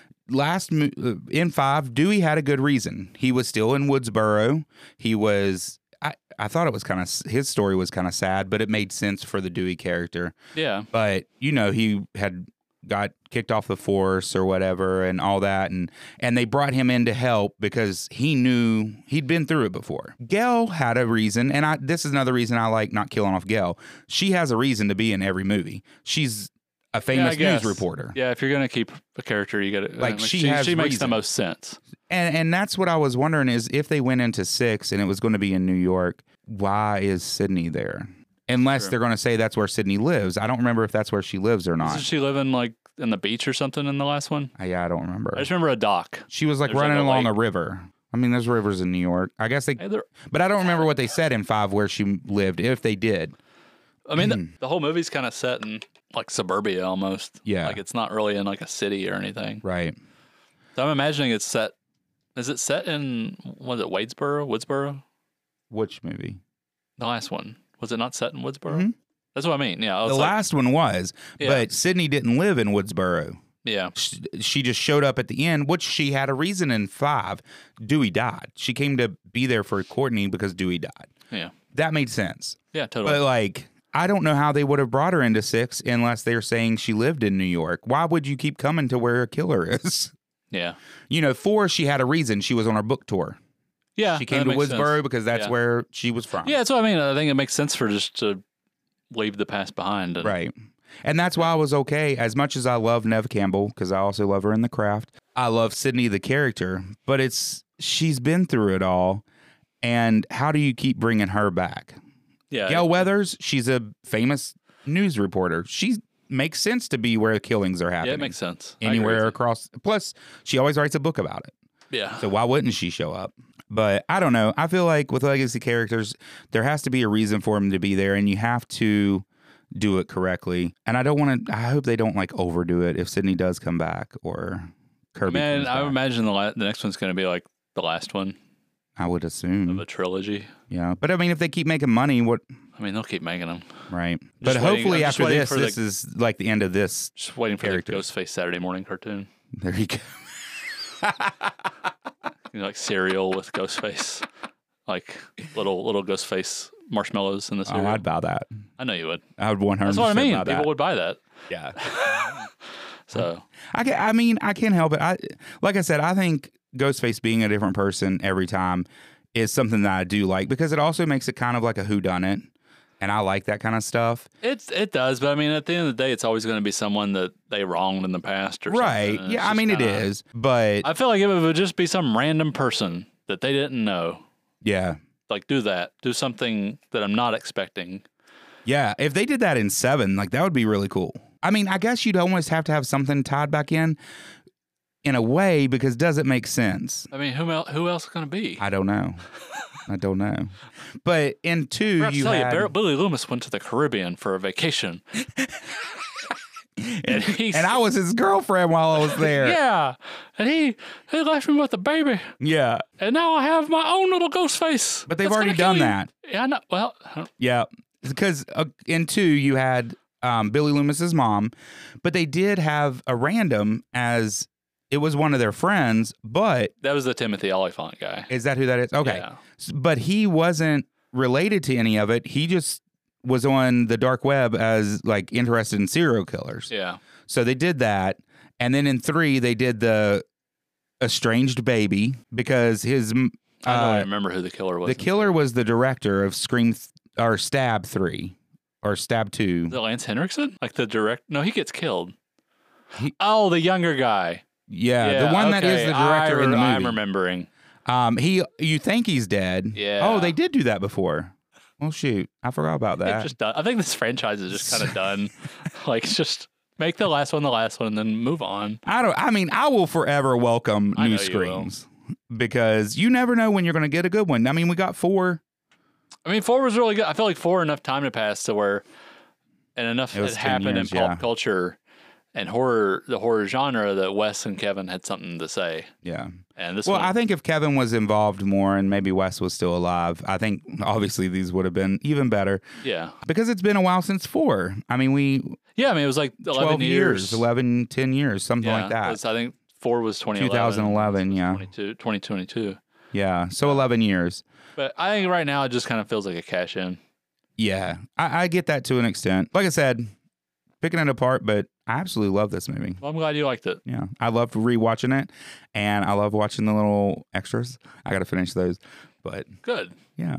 In 5, Dewey had a good reason. He was still in Woodsboro. He was... I thought it was his story was kind of sad, but it made sense for the Dewey character. Yeah. But, he had got kicked off the force or whatever and all that. And they brought him in to help because he knew he'd been through it before. Gail had a reason. And this is another reason I like not killing off Gail. She has a reason to be in every movie. She's a famous news reporter. Yeah. If you're going to keep a character, you got to, she makes the most sense. And that's what I was wondering is if they went into 6 and it was going to be in New York, why is Sydney there? Unless they're going to say that's where Sydney lives. I don't remember if that's where she lives or not. Doesn't she live in like in the beach or something in the last one? Yeah, I don't remember. I just remember a dock. She was like running along a river. I mean, there's rivers in New York. I guess but I don't remember what they said in 5 where she lived, if they did. I mean, the whole movie's kind of set in like suburbia almost. Yeah. Like it's not really in like a city or anything. Right. So I'm imagining it's set. Is it set in, was it Woodsboro? Which movie? The last one. Was it not set in Woodsboro? Mm-hmm. That's what I mean. Yeah. The last one was, but Sydney didn't live in Woodsboro. Yeah. She just showed up at the end, which she had a reason in 5. Dewey died. She came to be there for Courtney because Dewey died. Yeah. That made sense. Yeah, totally. But I don't know how they would have brought her into 6 unless they're saying she lived in New York. Why would you keep coming to where a killer is? Yeah. 4, she had a reason. She was on her book tour. Yeah. She came to Woodsboro because that's where she was from. Yeah, that's what I mean. I think it makes sense for just to leave the past behind. Right. And that's why I was okay. As much as I love Neve Campbell, because I also love her in The Craft, I love Sydney the character, but she's been through it all. And how do you keep bringing her back? Yeah. Gail Weathers, she's a famous news reporter. She makes sense to be where killings are happening. Yeah, it makes sense. Anywhere across. Plus, she always writes a book about it. Yeah. So why wouldn't she show up? But I don't know. I feel like with legacy characters, there has to be a reason for them to be there, and you have to do it correctly. And I hope they don't overdo it if Sydney does come back or Kirby. Man, I would imagine the next one's going to be like the last one. I would assume. Of a trilogy. Yeah. But I mean, if they keep making money, what? I mean, they'll keep making them. Right. But hopefully after this is like the end of this. Just waiting for the Ghostface Saturday morning cartoon. There you go. Like cereal with Ghostface. Like little Ghostface marshmallows in the cereal. Oh, I'd buy that. I know you would. I would 100% That's what I mean. buy that. People would buy that. Yeah. So. I can't help it. Like I said, I think Ghostface being a different person every time is something that I do like because it also makes it kind of like a whodunit. And I like that kind of stuff. It does, but I mean, at the end of the day, it's always going to be someone that they wronged in the past or right. something. Yeah, I mean, it is, but... I feel like it would just be some random person that they didn't know. Yeah. Like, do that. Do something that I'm not expecting. Yeah, if they did that in 7, that would be really cool. I mean, I guess you'd almost have to have something tied back in. in a way because does it make sense? I mean, who else is going to be? I don't know. But in 2, I you had... Billy Loomis went to the Caribbean for a vacation. and I was his girlfriend while I was there. Yeah. And he left me with a baby. Yeah. And now I have my own little ghost face. But they've already done that. Yeah, I know. Well, yeah. Because in 2, you had Billy Loomis's mom, but they did have a random as it was one of their friends, but... That was the Timothy Olyphant guy. Is that who that is? Okay. Yeah. But he wasn't related to any of it. He just was on the dark web as like interested in serial killers. Yeah. So they did that. And then in 3, they did the estranged baby because his... I remember who the killer was. The killer was the director of Stab 3 or Stab 2. Is it Lance Henriksen? Like the No, he gets killed. The younger guy. Yeah, the one that is the director in the movie. I'm remembering. You think he's dead. Yeah. Oh, they did do that before. Well, shoot. I forgot about that. It's just done. I think this franchise is just kind of done. Like, it's just make the last one, and then move on. I will forever welcome new Screams because you never know when you're going to get a good one. I mean, we got 4. I mean, 4 was really good. I feel like 4 enough time to pass to where, and enough had happened in pop culture and the horror genre that Wes and Kevin had something to say. Yeah. And this I think if Kevin was involved more and maybe Wes was still alive, I think obviously these would have been even better. Yeah. Because it's been a while since 4. I mean, it was like 11 years. 10 years, something like that. I think 4 was 2011, yeah. 2022. Yeah, so 11 years. But I think right now it just kind of feels like a cash in. Yeah, I get that to an extent. Like I said, picking it apart, but I absolutely love this movie. Well, I'm glad you liked it. Yeah, I loved rewatching it, and I love watching the little extras. I got to finish those, but good. Yeah,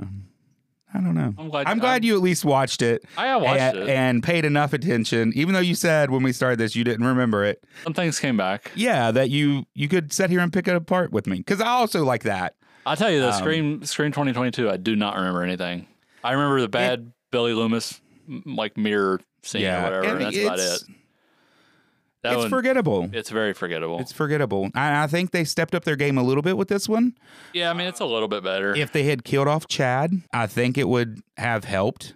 I don't know. I'm glad you at least watched it. I watched it and paid enough attention, even though you said when we started this you didn't remember it. Some things came back. Yeah, that you could sit here and pick it apart with me because I also like that. I'll tell you, the Scream 2022, I do not remember anything. I remember the bad Billy Loomis like mirror scene or whatever, and that's about it. It's forgettable. It's very forgettable. It's forgettable. I think they stepped up their game a little bit with this one. Yeah, I mean, it's a little bit better. If they had killed off Chad, I think it would have helped.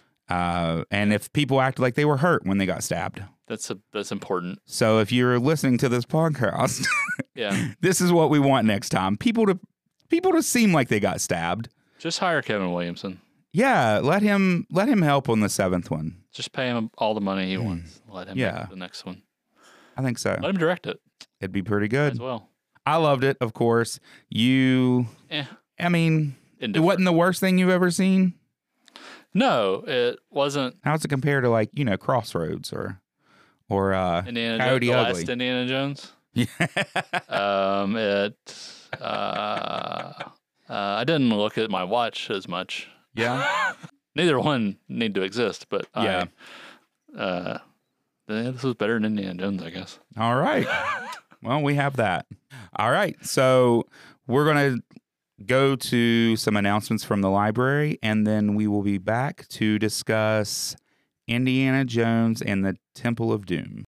And if people acted like they were hurt when they got stabbed. That's important. So if you're listening to this podcast, this is what we want next time. People to seem like they got stabbed. Just hire Kevin Williamson. Yeah, let him help on the 7th one. Just pay him all the money he wants. Let him make the next one. I think so. Let him direct it. It'd be pretty good. As well. I loved it, of course. I mean, it wasn't the worst thing you've ever seen? No, it wasn't. How's it compared to like, Crossroads or Indiana Coyote Jones, Ugly? Last Indiana Jones? I didn't look at my watch as much. Yeah. Neither one need to exist, but this was better than Indiana Jones, I guess. All right. Well, we have that. All right. So we're going to go to some announcements from the library, and then we will be back to discuss Indiana Jones and the Temple of Doom.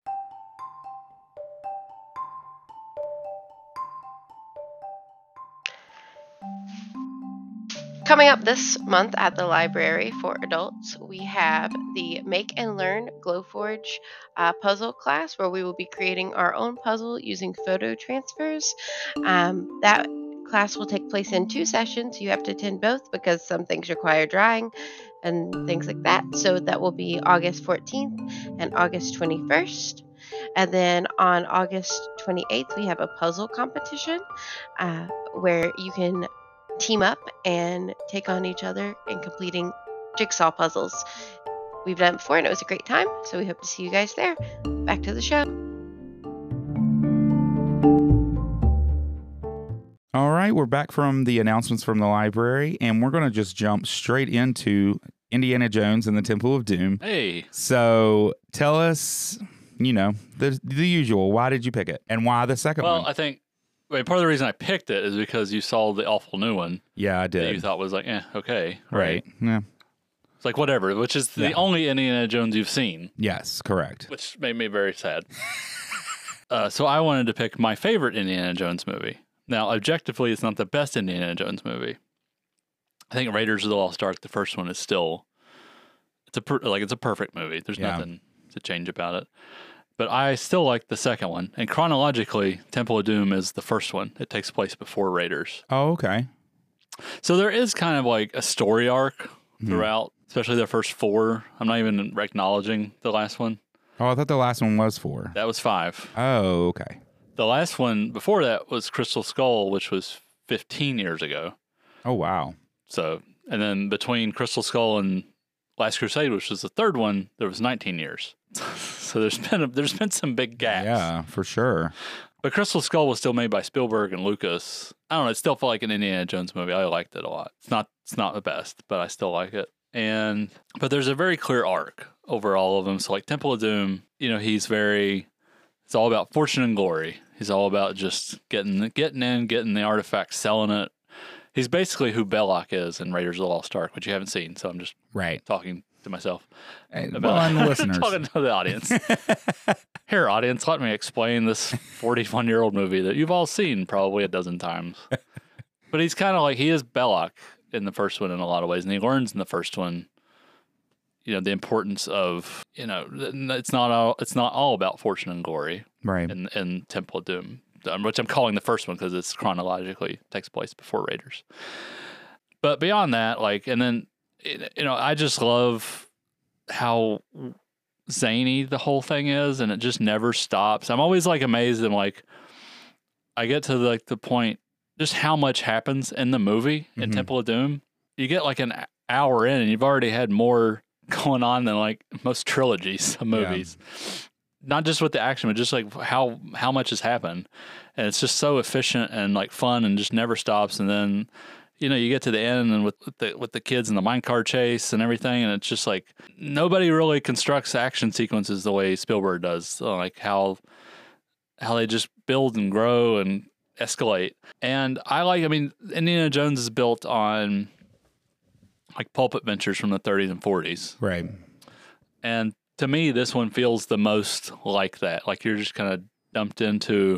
Coming up this month at the library for adults, we have the Make and Learn Glowforge puzzle class, where we will be creating our own puzzle using photo transfers. That class will take place in 2 sessions. You have to attend both because some things require drying and things like that. So that will be August 14th and August 21st. And then on August 28th, we have a puzzle competition where you can team up and take on each other in completing jigsaw puzzles. We've done it before and it was a great time, so we hope to see you guys there. Back to the show. All right, we're back from the announcements from the library, and we're going to just jump straight into Indiana Jones and the Temple of Doom. Hey. So tell us, the usual. Why did you pick it? And why the second one? Well, I think part of the reason I picked it is because you saw the awful new one. Yeah, I did. That you thought was like, okay. Right. Yeah. It's like whatever, which is the only Indiana Jones you've seen. Yes, correct. Which made me very sad. So I wanted to pick my favorite Indiana Jones movie. Now, objectively, it's not the best Indiana Jones movie. I think Raiders of the Lost Ark, the first one, is still it's a perfect movie. There's nothing to change about it. But I still like the second one. And chronologically, Temple of Doom is the first one. It takes place before Raiders. Oh, okay. So there is kind of like a story arc throughout, especially the first 4. I'm not even acknowledging the last one. Oh, I thought the last one was 4. That was 5. Oh, okay. The last one before that was Crystal Skull, which was 15 years ago. Oh, wow. So, and then between Crystal Skull and Last Crusade, which was the third one, there was 19 years. So there's been some big gaps. Yeah, for sure. But Crystal Skull was still made by Spielberg and Lucas. I don't know. It still felt like an Indiana Jones movie. I liked it a lot. It's not the best, but I still like it. But there's a very clear arc over all of them. So like Temple of Doom, it's all about fortune and glory. He's all about just getting the artifact, selling it. He's basically who Belloc is in Raiders of the Lost Ark, which you haven't seen. So I'm just talking to myself. And listeners. Talking to the audience. Here, audience, let me explain this 41-year-old movie that you've all seen probably a dozen times. But he's kind of like, he is Belloc in the first one in a lot of ways. And he learns in the first one, the importance of, it's not all about fortune and glory. Right. In Temple of Doom, which I'm calling the first one because it's chronologically takes place before Raiders. But beyond that, and then, I just love how zany the whole thing is, and it just never stops. I'm always amazed, and I get to the point just how much happens in the movie in Temple of Doom. You get an hour in, and you've already had more going on than most trilogies of movies. Yeah. Not just with the action, but just how much has happened, and it's just so efficient and fun, and just never stops. And then you get to the end and with the kids and the minecart chase and everything, and it's just nobody really constructs action sequences the way Spielberg does, how they just build and grow and escalate. And Indiana Jones is built on pulp adventures from the 30s and 40s, right? And to me, this one feels the most like that. You're just kind of dumped into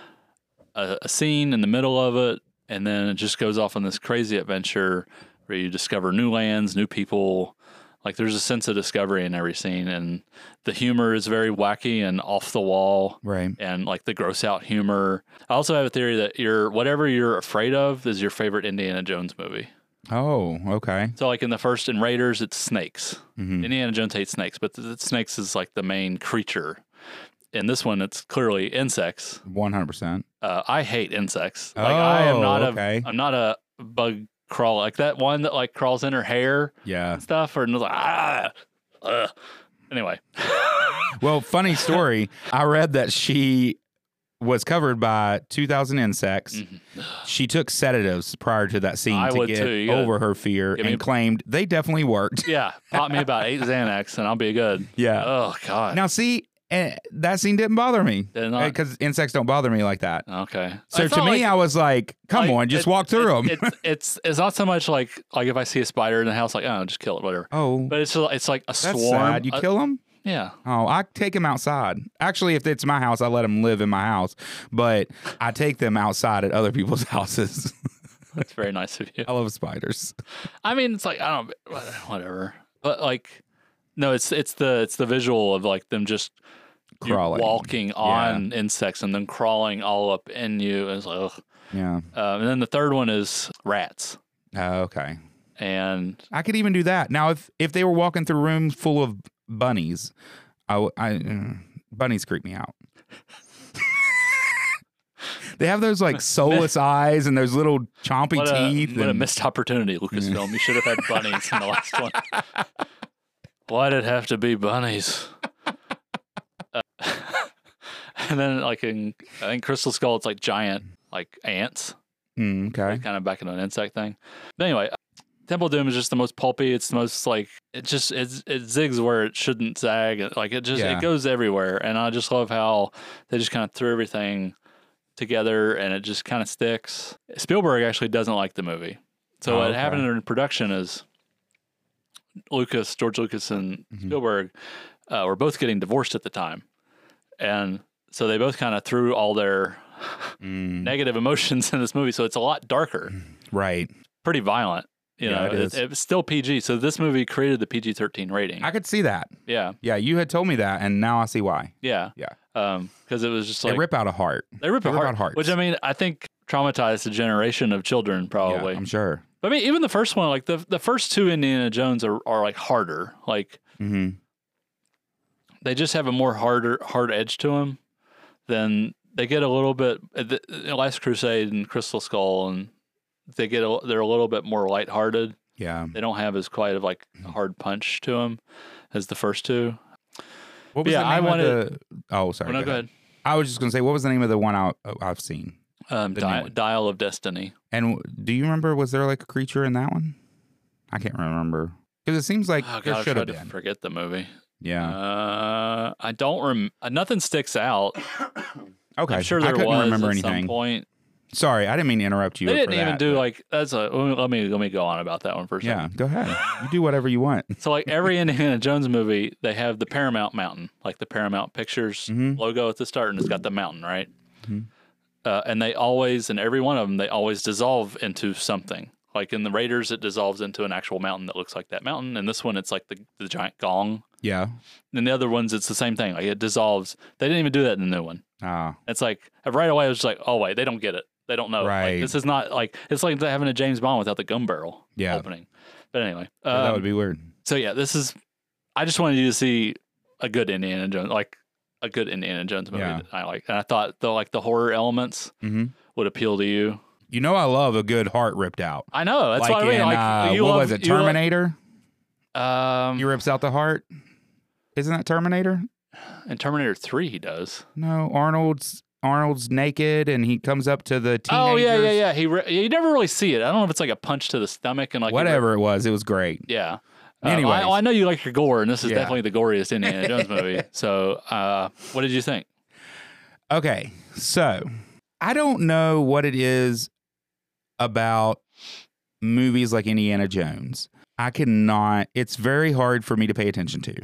a scene in the middle of it, and then it just goes off on this crazy adventure where you discover new lands, new people. There's a sense of discovery in every scene, and the humor is very wacky and off the wall. Right. And the gross out humor. I also have a theory that whatever you're afraid of is your favorite Indiana Jones movie. Oh, okay. So in Raiders, it's snakes. Indiana Jones hates snakes, but snakes is the main creature. In this one, it's clearly insects. 100%. I hate insects. I am not I'm not a bug crawler. That one that crawls in her hair. Yeah. And stuff. Or anyway. Well, funny story. I read that she was covered by 2,000 insects. She took sedatives prior to that scene to get over her fear and claimed they definitely worked. Yeah. Pop me about 8 Xanax and I'll be good. Yeah. Oh, God. Now, see, that scene didn't bother me because insects don't bother me like that. Okay. So to me, I was come on, just walk through them. It's not so much like if I see a spider in the house, oh, just kill it, whatever. Oh. But it's like a swarm. That's sad. You kill them? Yeah. Oh, I take them outside. Actually, if it's my house, I let them live in my house. But I take them outside at other people's houses. That's very nice of you. I love spiders. I mean, it's I don't, whatever. But no, it's the visual of them just crawling, walking on insects and then crawling all up in you. And it's ugh. Yeah. And then the third one is rats. Oh, okay. And I could even do that. Now, if they were walking through rooms full of bunnies, bunnies creep me out. They have those soulless eyes and those little chompy teeth. What a missed opportunity, Lucasfilm. You should have had bunnies in the last one. Why did it have to be bunnies? And then I think Crystal Skull, it's giant ants. Okay. Kind of back into an insect thing. But anyway, Temple of Doom is just the most pulpy. It's the most it zigs where it shouldn't zag. It goes everywhere. And I just love how they just kind of threw everything together and it just kind of sticks. Spielberg actually doesn't like the movie. So what happened in production is George Lucas and Spielberg were both getting divorced at the time. And So they both kind of threw all their negative emotions in this movie. So it's a lot darker. Right. Pretty violent. You know, it's still PG. So this movie created the PG-13 rating. I could see that. Yeah. Yeah, you had told me that, and now I see why. Yeah. Yeah. Because it was just like... They rip out a heart. They rip out hearts. Which, I mean, I think traumatized a generation of children, probably. Yeah, I'm sure. But I mean, even the first one, like the first two Indiana Jones are like harder. Like, they just have a more hard edge to them. Then they get a little bit... Last Crusade and Crystal Skull, and they're a little bit more lighthearted. Yeah. They don't have as quite of like a hard punch to them as the first two. What was the name of the... Oh, sorry. No, go ahead. I was just going to say, what was the name of the one I've seen? Dial of Destiny. And do you remember, was there like a creature in that one? I can't remember. Because it seems like there should have been. Forget the movie. Yeah. I don't nothing sticks out. Okay. I'm sure there I couldn't was remember at anything. some point. Sorry, I didn't mean to interrupt you. They didn't even do like that's a. Let me go on about that one for a second. Yeah, go ahead. You do whatever you want. So like every Indiana Jones movie, they have the Paramount Mountain, like the Paramount Pictures logo at the start, and it's got the mountain, right? And they always, in every one of them, they always dissolve into something. Like in the Raiders, it dissolves into an actual mountain that looks like that mountain. And this one, it's like the giant gong. Yeah. And the other ones, it's the same thing. Like it dissolves. They didn't even do that in the new one. It's like right away, I was just like, oh wait, they don't get it. They don't know. Right. Like, this is not like it's like having a James Bond without the gun barrel opening. But anyway, that would be weird. So yeah, this is. I just wanted you to see a good Indiana Jones, like a good Indiana Jones movie that I like, and I thought the horror elements would appeal to you. You know, I love a good heart ripped out. I know. That's like what I mean. In, like, what was it, Terminator? He He rips out the heart. Isn't that Terminator? In Terminator 3, he does. No, Arnold's naked and he comes up to the teenagers. Oh yeah. You never really see it. I don't know if it's like a punch to the stomach and like whatever it was great. Yeah. Anyway, I know you like your gore, and this is definitely the goriest Indiana Jones movie. So, what did you think? Okay, so I don't know what it is about movies like Indiana Jones. It's very hard for me to pay attention to.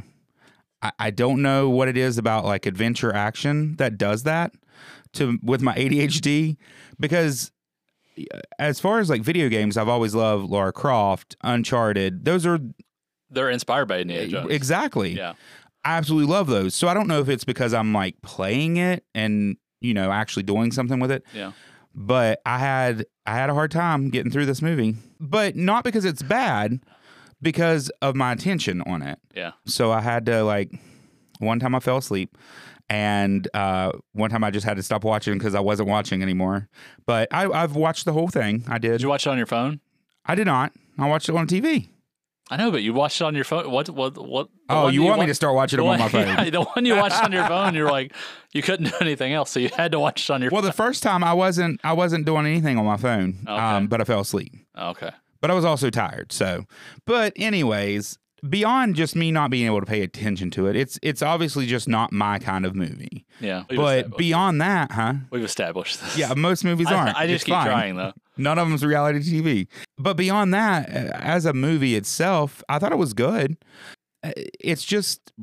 I don't know what it is about like adventure action that does that with my ADHD, because as far as like video games, I've always loved Lara Croft, Uncharted. They're inspired by Indiana Jones. Exactly. Yeah. I absolutely love those. So I don't know if it's because I'm like playing it and, actually doing something with it. Yeah. But I had a hard time getting through this movie, but not because it's bad, because of my attention on it. Yeah. So I had to one time I fell asleep, and one time I just had to stop watching because I wasn't watching anymore. But I've watched the whole thing. I did. Did you watch it on your phone? I did not. I watched it on TV. I know, but you watched it on your phone. What? Oh, you want me to start watching it on my phone? Yeah, the one you watched on your phone, you're like, you couldn't do anything else, so you had to watch it on your phone. Well, the first time I wasn't doing anything on my phone, Okay. but I fell asleep. Okay. But I was also tired. So, but anyways, beyond just me not being able to pay attention to it, it's obviously just not my kind of movie. Yeah. But beyond that, we've established this. Yeah, most movies aren't. I just keep trying though. None of them's reality TV. But beyond that, as a movie itself, I thought it was good. It's just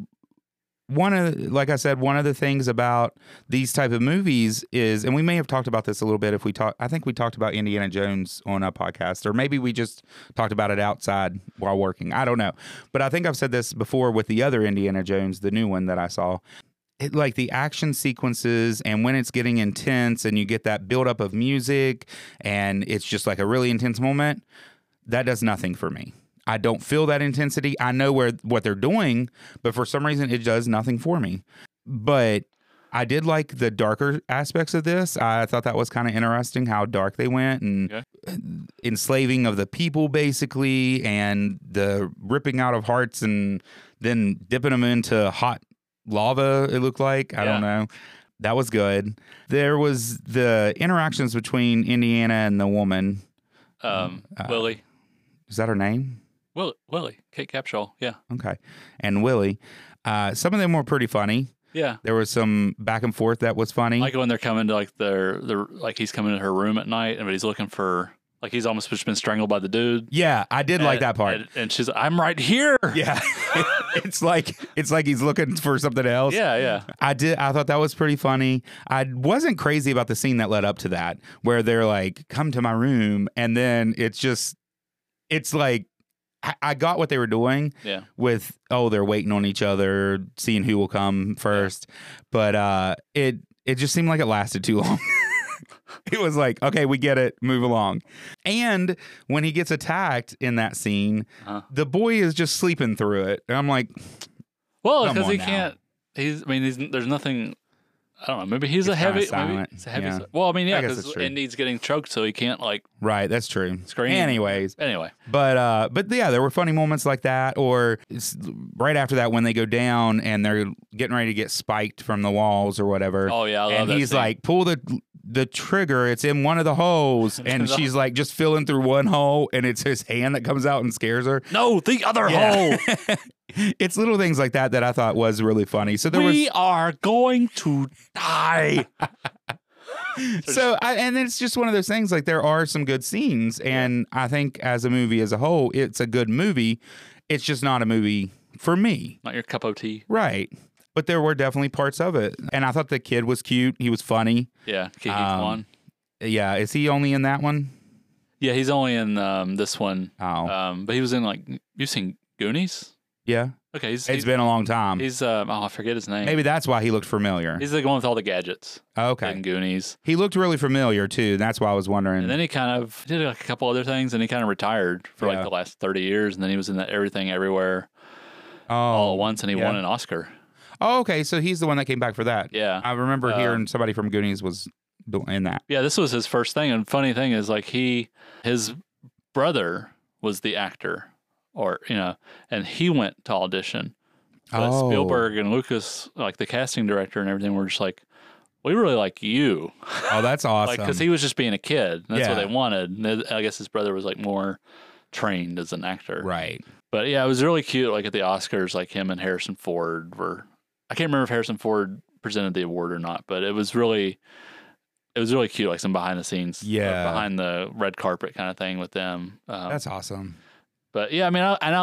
like I said, one of the things about these type of movies is, and we may have talked about this a little bit I think we talked about Indiana Jones on a podcast, or maybe we just talked about it outside while working. I don't know. But I think I've said this before with the other Indiana Jones, the new one that I saw. Like the action sequences, and when it's getting intense and you get that buildup of music and it's just like a really intense moment, that does nothing for me. I don't feel that intensity. I know what they're doing, but for some reason it does nothing for me. But I did like the darker aspects of this. I thought that was kind of interesting how dark they went, and enslaving of the people basically, and the ripping out of hearts and then dipping them into hot lava, it looked like. I don't know. That was good. There was the interactions between Indiana and the woman. Willie. Is that her name? Willie. Kate Capshaw. Yeah. Okay. And Willie. Some of them were pretty funny. Yeah. There was some back and forth that was funny. Like when they're coming to like they're like he's coming to her room at night, but he's looking for Like he's almost just been strangled by the dude. Yeah, I did like that part. And she's like, I'm right here. Yeah. it's like he's looking for something else. Yeah. I thought that was pretty funny. I wasn't crazy about the scene that led up to that, where they're like, come to my room, and then it's like I got what they were doing with, they're waiting on each other, seeing who will come first. But it just seemed like it lasted too long. It was like, okay, we get it, move along. And when he gets attacked in that scene, the boy is just sleeping through it. And I'm like, well, because he can't. There's nothing. I don't know. Maybe he's a heavy. Maybe it's a heavy. Yeah. Well, I mean, yeah, because Indy's getting choked, so he can't like. Right, that's true. Scream. Anyway, but yeah, there were funny moments like that, or right after that when they go down and they're getting ready to get spiked from the walls or whatever. Oh yeah, I love and that he's scene. like, pull the trigger, it's in one of the holes, and she's like just filling through one hole, and it's his hand that comes out and scares her. No, the other hole. It's little things like that I thought was really funny. So we are going to die. So and it's just one of those things, like there are some good scenes, and I think as a movie as a whole, it's a good movie. It's just not a movie for me. Not your cup of tea. Right. But there were definitely parts of it. And I thought the kid was cute. He was funny. Yeah, Ke Huy Quan. Yeah, is he only in that one? Yeah, he's only in this one. Oh. But he was in, like, you've seen Goonies? Yeah. Okay. It's been a long time. He's, I forget his name. Maybe that's why he looked familiar. He's the one with all the gadgets. Okay. In Goonies. He looked really familiar, too. That's why I was wondering. And then he kind of did like a couple other things, and he kind of retired for like the last 30 years, and then he was in that Everything Everywhere all at once, and he won an Oscar. Oh, okay. So he's the one that came back for that. Yeah. I remember hearing somebody from Goonies was in that. Yeah, this was his first thing. And funny thing is, like, his brother was the actor, and he went to audition. But Spielberg and Lucas, like the casting director and everything, were just like, we really like you. Oh, that's awesome. Because he was just being a kid. That's what they wanted. And I guess his brother was like more trained as an actor. Right. But yeah, it was really cute. Like at the Oscars, like him and Harrison Ford were. I can't remember if Harrison Ford presented the award or not, but it was really cute. Like some behind the scenes, behind the red carpet kind of thing with them. That's awesome. But yeah, I mean, I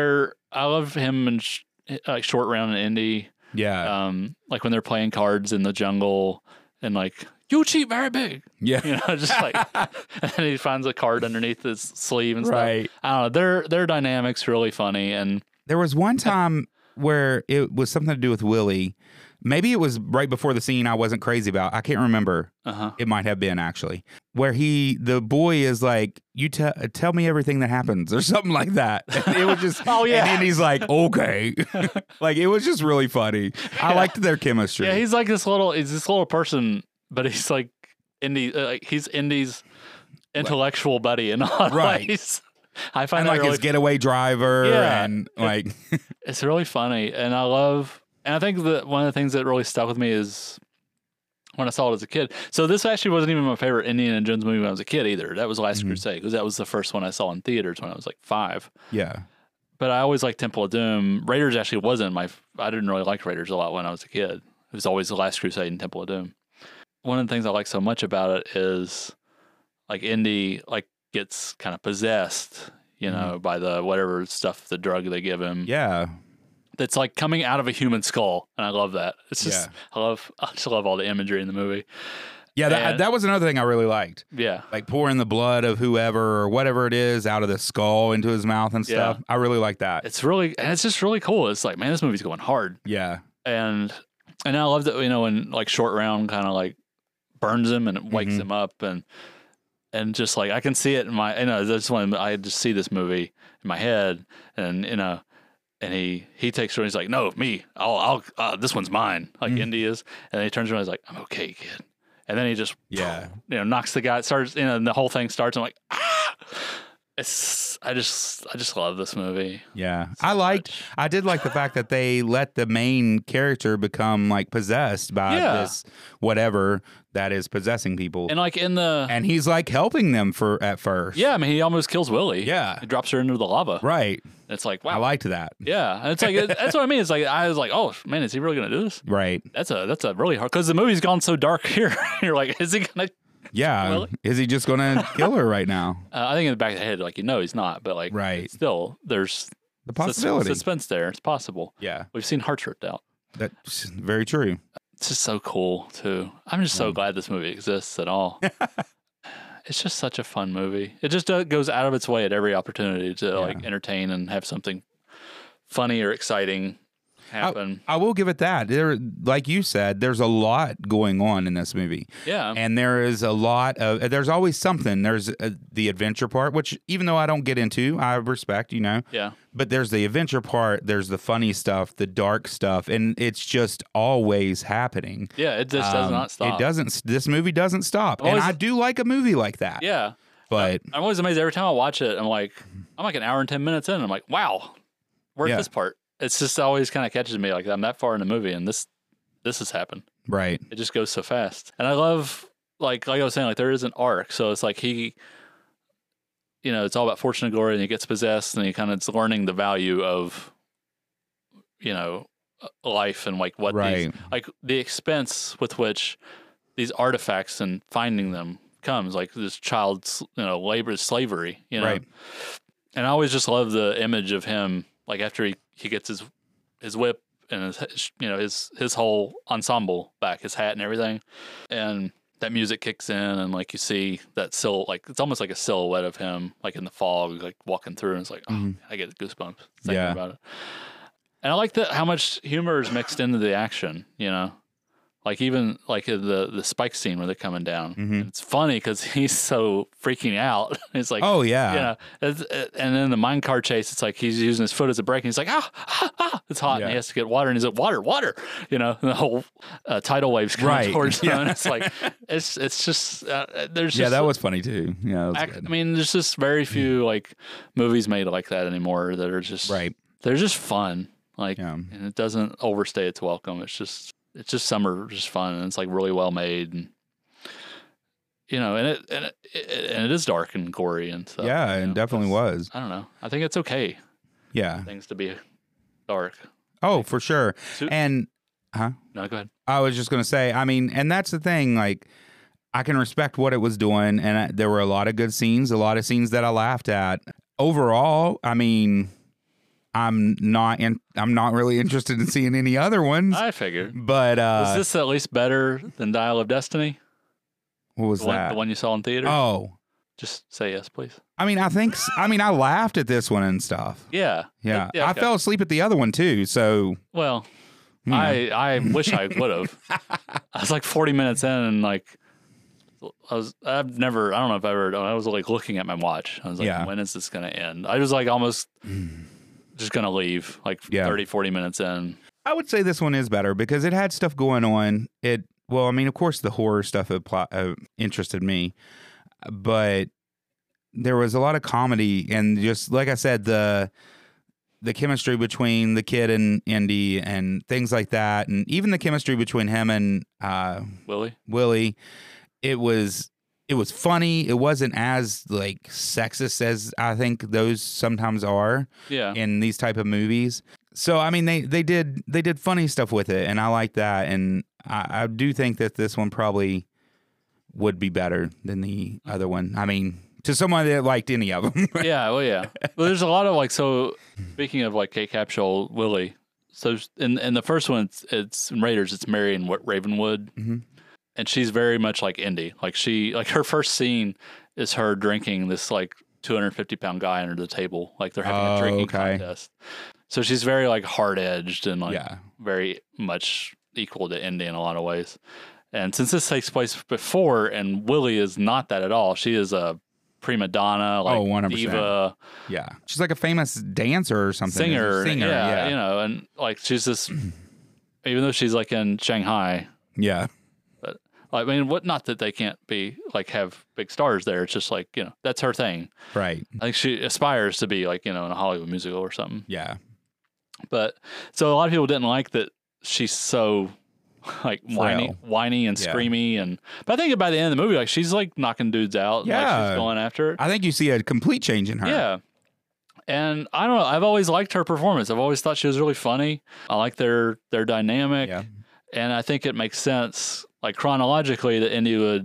love him and like Short Round and Indy. Yeah. Like when they're playing cards in the jungle and like, you cheat very big. Yeah. Just like, and he finds a card underneath his sleeve and stuff. Right. I don't know. Their dynamic's really funny. And there was one time where it was something to do with Willie. Maybe it was right before the scene I wasn't crazy about. I can't remember. It might have been actually where the boy is like, you tell me everything that happens or something like that. And it was just, and then he's like, okay. Like it was just really funny. I liked their chemistry. Yeah. He's like this little person, but he's like he's Indy's intellectual buddy and all. Right. I find that like really his getaway driver and like it's really funny. And I think that one of the things that really stuck with me is when I saw it as a kid. So this actually wasn't even my favorite Indiana Jones movie when I was a kid either. That was Last Crusade, because that was the first one I saw in theaters when I was like 5. Yeah. But I always liked Temple of Doom. Raiders actually wasn't I didn't really like Raiders a lot when I was a kid. It was always The Last Crusade and Temple of Doom. One of the things I like so much about it is like Indy like gets kind of possessed, by the whatever stuff, the drug they give him. Yeah. That's like coming out of a human skull. And I love that. It's just, I just love all the imagery in the movie. Yeah, that was another thing I really liked. Yeah. Like pouring the blood of whoever or whatever it is out of the skull into his mouth and stuff. I really like that. It's just really cool. It's like, man, this movie's going hard. Yeah. And I love that, when like Short Round kind of like burns him and it wakes him up and just like, I can see it in my, I just see this movie in my head and, and he takes her and he's like, no, me, I'll this one's mine. Like Indy is. And then he turns around and he's like, I'm okay, kid. And then he just, knocks the guy, starts, and the whole thing starts. I'm like, I just love this movie. Yeah. I did like the fact that they let the main character become like possessed by this whatever that is possessing people. And like and he's like helping them at first. Yeah, I mean, he almost kills Willie. Yeah. He drops her into the lava. Right. It's like, wow. I liked that. Yeah. And it's like, that's what I mean. It's like, I was like, oh man, is he really going to do this? Right. That's a really hard, because the movie's gone so dark here. You're like, is he going to Yeah. Will Is he just going to kill her right now? I think in the back of the head, like, he's not, but like, Right. still, there's The possibility. suspense there. It's possible. Yeah. We've seen hearts ripped out. That's very true. It's just so cool too. I'm just so glad this movie exists at all. It's just such a fun movie. It just goes out of its way at every opportunity to like entertain and have something funny or exciting happen. I will give it that. There, like you said, there's a lot going on in this movie. Yeah. And there is a lot of, there's always something. There's the adventure part, which even though I don't get into, I respect, Yeah. But there's the adventure part, there's the funny stuff, the dark stuff, and it's just always happening. Yeah, it just does not stop. It doesn't, this movie doesn't stop. And Always- I do like a movie like that. Yeah. But I'm always amazed every time I watch it. I'm like an hour and 10 minutes in. And I'm like, wow, where's this part? It's just always kind of catches me. Like I'm that far in the movie and this has happened. right. It just goes so fast. And I love, like I was saying, like there is an arc. So it's like he, it's all about fortune and glory and he gets possessed and he kind of is learning the value of, life and like what Right. like the expense with which these artifacts and finding them comes, like this child's, labor, slavery, Right. And I always just love the image of him, like after he gets his whip and his whole ensemble back, his hat and everything, and that music kicks in and like you see that like it's almost like a silhouette of him like in the fog, like walking through, and it's like, oh, I get goosebumps thinking about it. And I like how much humor is mixed into the action, like even like the spike scene where they're coming down. Mhm. It's funny because he's so freaking out. It's like, Oh, yeah. and then the mine car chase, it's like he's using his foot as a brake and he's like, it's hot. Yeah. And he has to get water and he's like, water, and the whole tidal waves coming Right. towards him. Yeah. And it's like, it's just, there's just, Yeah, that was funny too. Yeah, that was I good. mean, there's just very few like movies made like that anymore that are just, Right. they're just fun. Like, Yeah. and it doesn't overstay its welcome. It's just summer, just fun, and it's like really well made, and and it is dark and gory and stuff. Yeah, it definitely was. I don't know. I think it's okay Yeah. things to be dark. Oh, for sure. So- And, No, go ahead. I was just going to say, I mean, and that's the thing, like, I can respect what it was doing, and there were a lot of good scenes, a lot of scenes that I laughed at. Overall, I mean, I'm not really interested in seeing any other ones. I figured. But Was this at least better than Dial of Destiny? what was The that? one you saw in theater? Oh, Just say yes, please. I mean, I laughed at this one and stuff. Yeah. Yeah, Yeah, I okay. fell asleep at the other one too. So Well, you know. I wish I would have. I was like 40 minutes in and like, I was like looking at my watch. I was like, Yeah. when is this going to end? I was like almost just going to leave like Yeah. 30, 40 minutes in. I would say this one is better because it had stuff going on. Well, I mean, of course, the horror stuff interested me, but there was a lot of comedy and just like I said, the chemistry between the kid and Indy and things like that, and even the chemistry between him and Willie. It was funny. It wasn't as like sexist as I think those sometimes are Yeah. in these type of movies. So I mean, they did funny stuff with it, and I like that. And I do think that this one probably would be better than the other one. I mean, to someone that liked any of them. Yeah. Well, yeah. Well, there's a lot of like, so speaking of like Kate Capshaw, Willie. So in the first one, it's in Raiders, it's Marion Ravenwood. Mhm. And she's very much like Indy. Like her first scene is her drinking this like 250-pound guy under the table. Like they're having a drinking contest. So she's very like hard edged and like very much equal to Indy in a lot of ways. And since this takes place before, and Willie is not that at all. She is a prima donna, like 100%. diva, Yeah, she's like a famous dancer or something. singer. Yeah. And like she's this. Even though she's like in Shanghai. Yeah. I mean, not that they can't be like have big stars there. It's just like, that's her thing. Right. I think she aspires to be like, in a Hollywood musical or something. Yeah. But so a lot of people didn't like that she's so like whiny and screamy. But I think by the end of the movie, like she's like knocking dudes out. Yeah. Like she's going after it. I think you see a complete change in her. Yeah. And I don't know. I've always liked her performance. I've always thought she was really funny. I like their dynamic. Yeah. And I think it makes sense, like chronologically, that Indy would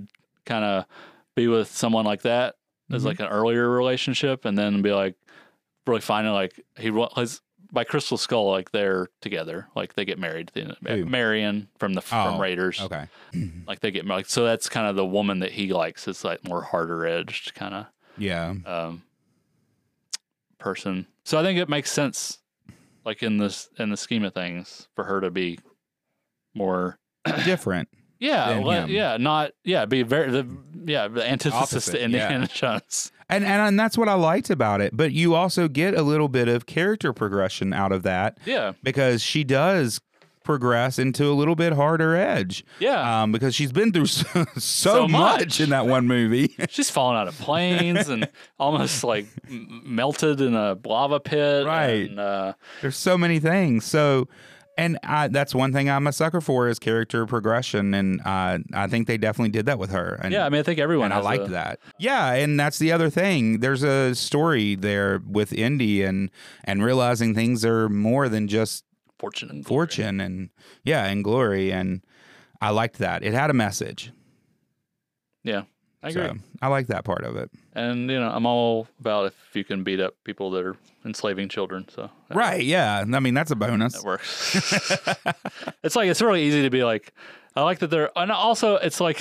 kind of be with someone like that as like an earlier relationship, and then be like really finding like by Crystal Skull, like they're together, like they get married. Marion from Raiders, Okay. like they get married. So that's kind of the woman that he likes. It's like more harder edged kind of person. So I think it makes sense, like in the scheme of things, for her to be more different. Be the antithesis to Indiana Jones. And that's what I liked about it. But you also get a little bit of character progression out of that. Yeah. Because she does progress into a little bit harder edge. Yeah. Because she's been through so much in that one movie. She's fallen out of planes and almost like melted in a lava pit. Right. And, there's so many things. So... And that's one thing I'm a sucker for is character progression, and I think they definitely did that with her. And, I think everyone. And I liked that. Yeah, and that's the other thing. There's a story there with Indy and realizing things are more than just fortune and glory. And I liked that. It had a message. Yeah, I agree. So, I like that part of it. And I'm all about if you can beat up people that are enslaving children. So right, yeah. I mean, that's a bonus. That works. It's really easy to be like, I like that they're, and also it's like,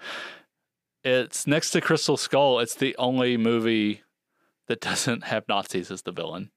it's next to Crystal Skull. It's the only movie that doesn't have Nazis as the villain.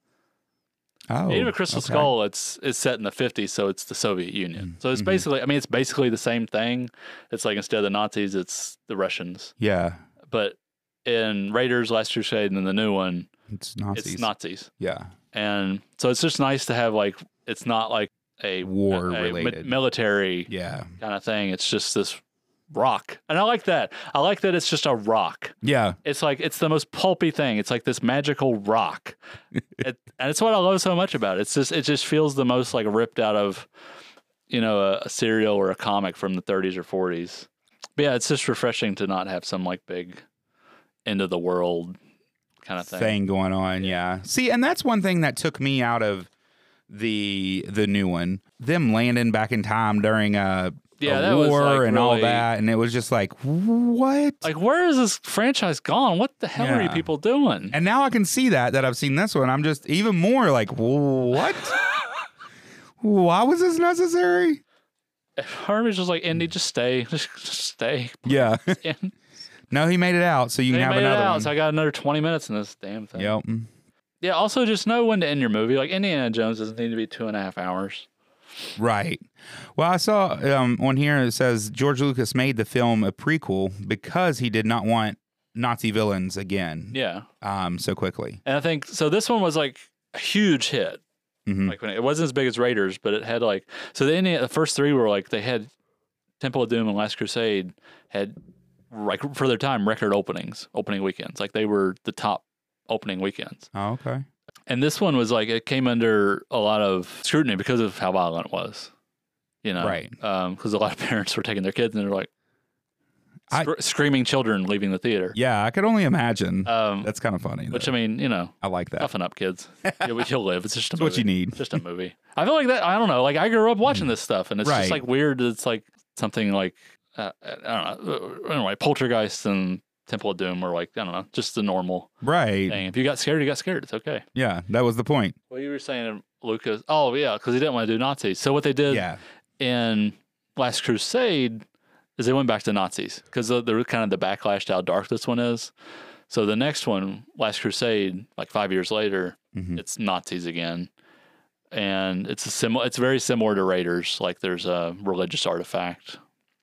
Oh, even Crystal Skull, it's set in the 50s, so it's the Soviet Union. So it's basically, it's basically the same thing. It's like instead of the Nazis, it's the Russians. Yeah. But in Raiders, Last Crusade, and the new one, it's Nazis. Yeah. And so it's just nice to have like, it's not like a war related military kind of thing. It's just this rock. And I like that. I like that it's just a rock. Yeah. It's like, it's the most pulpy thing. It's like this magical rock. And it's what I love so much about it. It just feels the most like ripped out of, a serial or a comic from the 30s or 40s. But yeah, it's just refreshing to not have some like big end of the world kind of thing going on. Yeah. See, and that's one thing that took me out of the new one. Them landing back in time during a war like and all that, and it was just like, what? Like, where is this franchise gone? What the hell are you people doing? And now I can see that I've seen this one. I'm just even more like, what? Why was this necessary? Harvey's just like, Indy, just stay. Just stay. Yeah. No, he made it out, so you can have another one. So I got another 20 minutes in this damn thing. Yep. Yeah, also just know when to end your movie. Like, Indiana Jones doesn't need to be 2.5 hours. Right. Well, I saw on here it says George Lucas made the film a prequel because he did not want Nazi villains again. Yeah. So quickly. And I think so. This one was like a huge hit. Mm-hmm. Like it wasn't as big as Raiders, but it had like the first three were like they had Temple of Doom and Last Crusade had like for their time record opening weekends. Like they were the top opening weekends. Oh, okay. And this one was like, it came under a lot of scrutiny because of how violent it was, Right. Because a lot of parents were taking their kids and they're like screaming children leaving the theater. Yeah, I could only imagine. That's kind of funny. Which, I like that. Toughen up, kids. You'll live. It's just a movie. What you need. It's just a movie. I feel like that, I don't know, like I grew up watching this stuff and it's just like weird. It's like something like, I don't know, anyway, Poltergeist and Temple of Doom were like, I don't know, just the normal thing. If you got scared, you got scared. It's okay. Yeah, that was the point. Well, you were saying, Lucas, because he didn't want to do Nazis. So what they did in Last Crusade is they went back to Nazis because they're kind of the backlash to how dark this one is. So the next one, Last Crusade, like 5 years later, it's Nazis again. And it's very similar to Raiders. Like there's a religious artifact.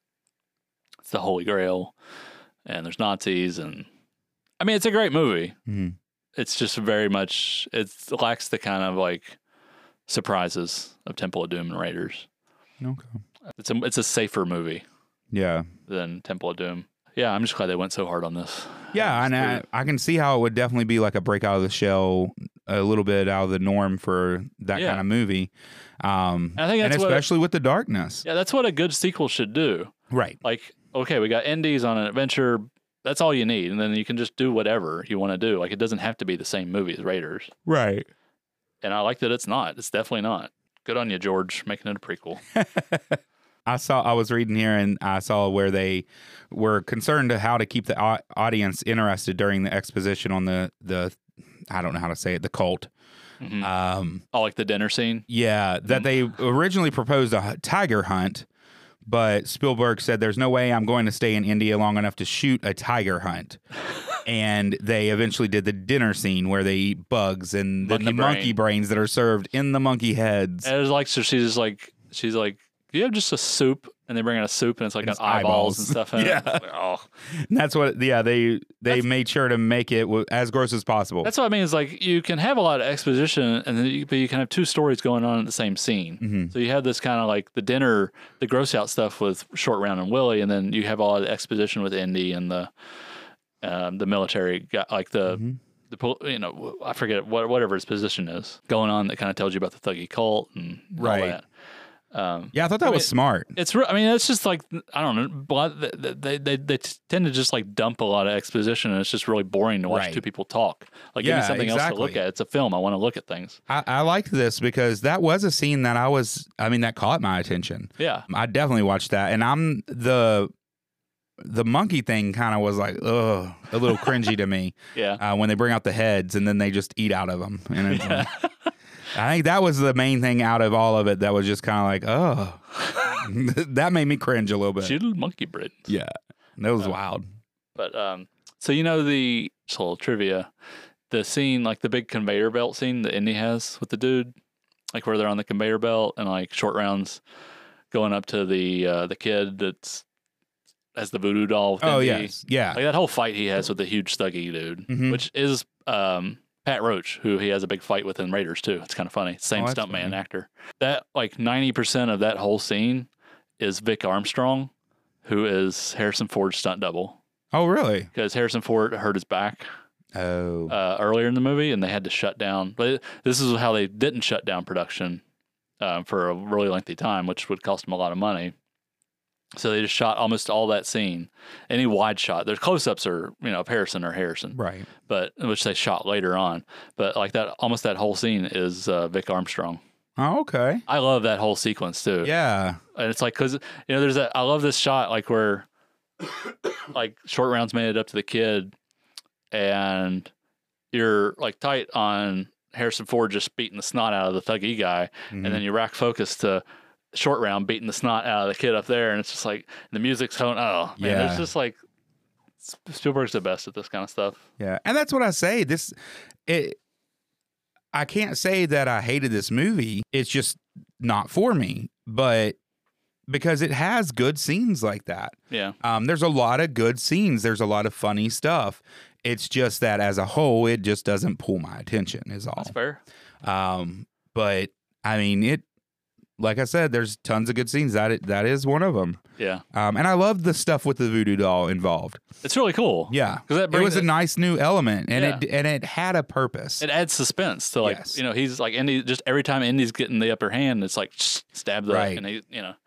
It's the Holy Grail. And there's Nazis, and it's a great movie. Mm-hmm. It's just very much, it lacks the kind of like surprises of Temple of Doom and Raiders. Okay. It's a safer movie. Yeah. Than Temple of Doom. Yeah, I'm just glad they went so hard on this. Yeah, and I can see how it would definitely be like a break out of the shell, a little bit out of the norm for that kind of movie. I think that's especially with the darkness. Yeah, that's what a good sequel should do. Right. Like, okay, we got Indies on an adventure. That's all you need. And then you can just do whatever you want to do. Like, it doesn't have to be the same movie as Raiders. Right. And I like that it's not. It's definitely not. Good on you, George, making it a prequel. I was reading here and I saw where they were concerned to how to keep the audience interested during the exposition on the I don't know how to say it, the cult. Like the dinner scene. Yeah, that they originally proposed a tiger hunt, but Spielberg said there's no way I'm going to stay in India long enough to shoot a tiger hunt. And they eventually did the dinner scene where they eat bugs and then the monkey brains that are served in the monkey heads. And it was like, so she's like, do you have just a soup? And they bring out a soup and it's like got eyeballs and stuff in it. Like, oh. And that's what, they made sure to make it as gross as possible. That's what I mean. Is like you can have a lot of exposition, and then but you can have two stories going on in the same scene. Mm-hmm. So you have this kind of like the dinner, the gross out stuff with Short Round and Willie, and then you have a lot of exposition with Indy and the military guy, like the I forget whatever his position is going on that kind of tells you about the Thuggy cult and all that. Yeah, I thought that was smart. It's just like, I don't know, but they tend to just like dump a lot of exposition, and it's just really boring to watch two people talk. Like, give me something else to look at. It's a film. I want to look at things. I liked this because that was a scene that that caught my attention. Yeah, I definitely watched that, and I'm the monkey thing kind of was like, ugh, a little cringy to me. Yeah, when they bring out the heads and then they just eat out of them, and it's like, I think that was the main thing out of all of it that was just kind of like, oh, that made me cringe a little bit. Little monkey brains. Yeah, that was wild. But so just a little trivia, the scene, like the big conveyor belt scene that Indy has with the dude, like where they're on the conveyor belt and like Short Round's going up to the kid that's has the voodoo doll. With Indy. Yes, yeah. Like that whole fight he has with the huge thuggy dude, which is Pat Roach, who he has a big fight with in Raiders too. It's kind of funny. Same stuntman actor. That like 90% of that whole scene is Vic Armstrong, who is Harrison Ford's stunt double. Oh, really? Because Harrison Ford hurt his back earlier in the movie, and they had to shut down. But this is how they didn't shut down production for a really lengthy time, which would cost them a lot of money. So they just shot almost all that scene. Any wide shot, their close-ups are, of Harrison or Harrison, right? But which they shot later on. But like that, almost that whole scene is Vic Armstrong. Oh, okay. I love that whole sequence too. Yeah, and it's like because there's that. I love this shot like where like Short Round's made it up to the kid, and you're like tight on Harrison Ford just beating the snot out of the thuggy guy, and then you rack focus to Short Round beating the snot out of the kid up there, and it's just like the music's going. Oh man, it's just like Spielberg's the best at this kind of stuff. Yeah, and that's what I say. I can't say that I hated this movie. It's just not for me, but because it has good scenes like that. Yeah. There's a lot of good scenes. There's a lot of funny stuff. It's just that as a whole, it just doesn't pull my attention is all. That's fair. But I mean, like I said, there's tons of good scenes. That is one of them. Yeah. And I love the stuff with the voodoo doll involved. It's really cool. Yeah. It was a nice new element, and it had a purpose. It adds suspense to he's like Indy. Just every time Indy's getting the upper hand, it's like stab the and he,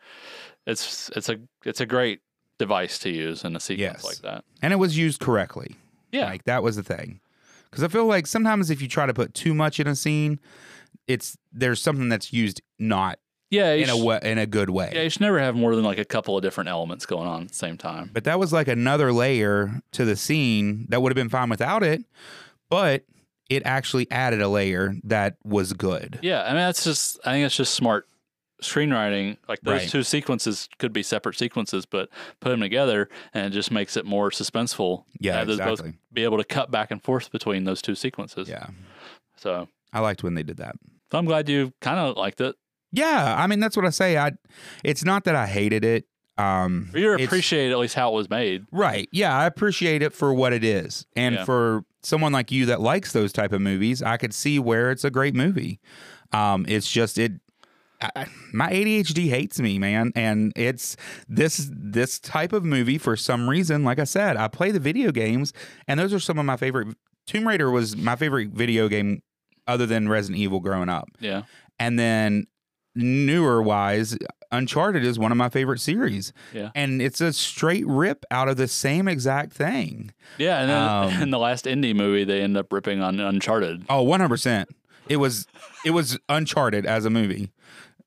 it's a great device to use in a sequence like that. And it was used correctly. Yeah. Like that was the thing. Because I feel like sometimes if you try to put too much in a scene, there's something that's used not in a good way. Yeah, you should never have more than like a couple of different elements going on at the same time. But that was like another layer to the scene that would have been fine without it, but it actually added a layer that was good. Yeah, I mean I think it's just smart screenwriting. Like those two sequences could be separate sequences, but put them together and it just makes it more suspenseful. Yeah, exactly. Both be able to cut back and forth between those two sequences. Yeah. So I liked when they did that. So I'm glad you kind of liked it. Yeah, I mean that's what I say. It's not that I hated it. You appreciate at least how it was made, right? Yeah, I appreciate it for what it is, and for someone like you that likes those type of movies, I could see where it's a great movie. It's just my ADHD hates me, man, and it's this type of movie for some reason. Like I said, I play the video games, and those are some of my favorite. Tomb Raider was my favorite video game, other than Resident Evil growing up. Yeah, and then newer wise, Uncharted is one of my favorite series. Yeah. And it's a straight rip out of the same exact thing. Yeah, and then in the last Indy movie, they end up ripping on Uncharted. Oh, 100%. It was Uncharted as a movie.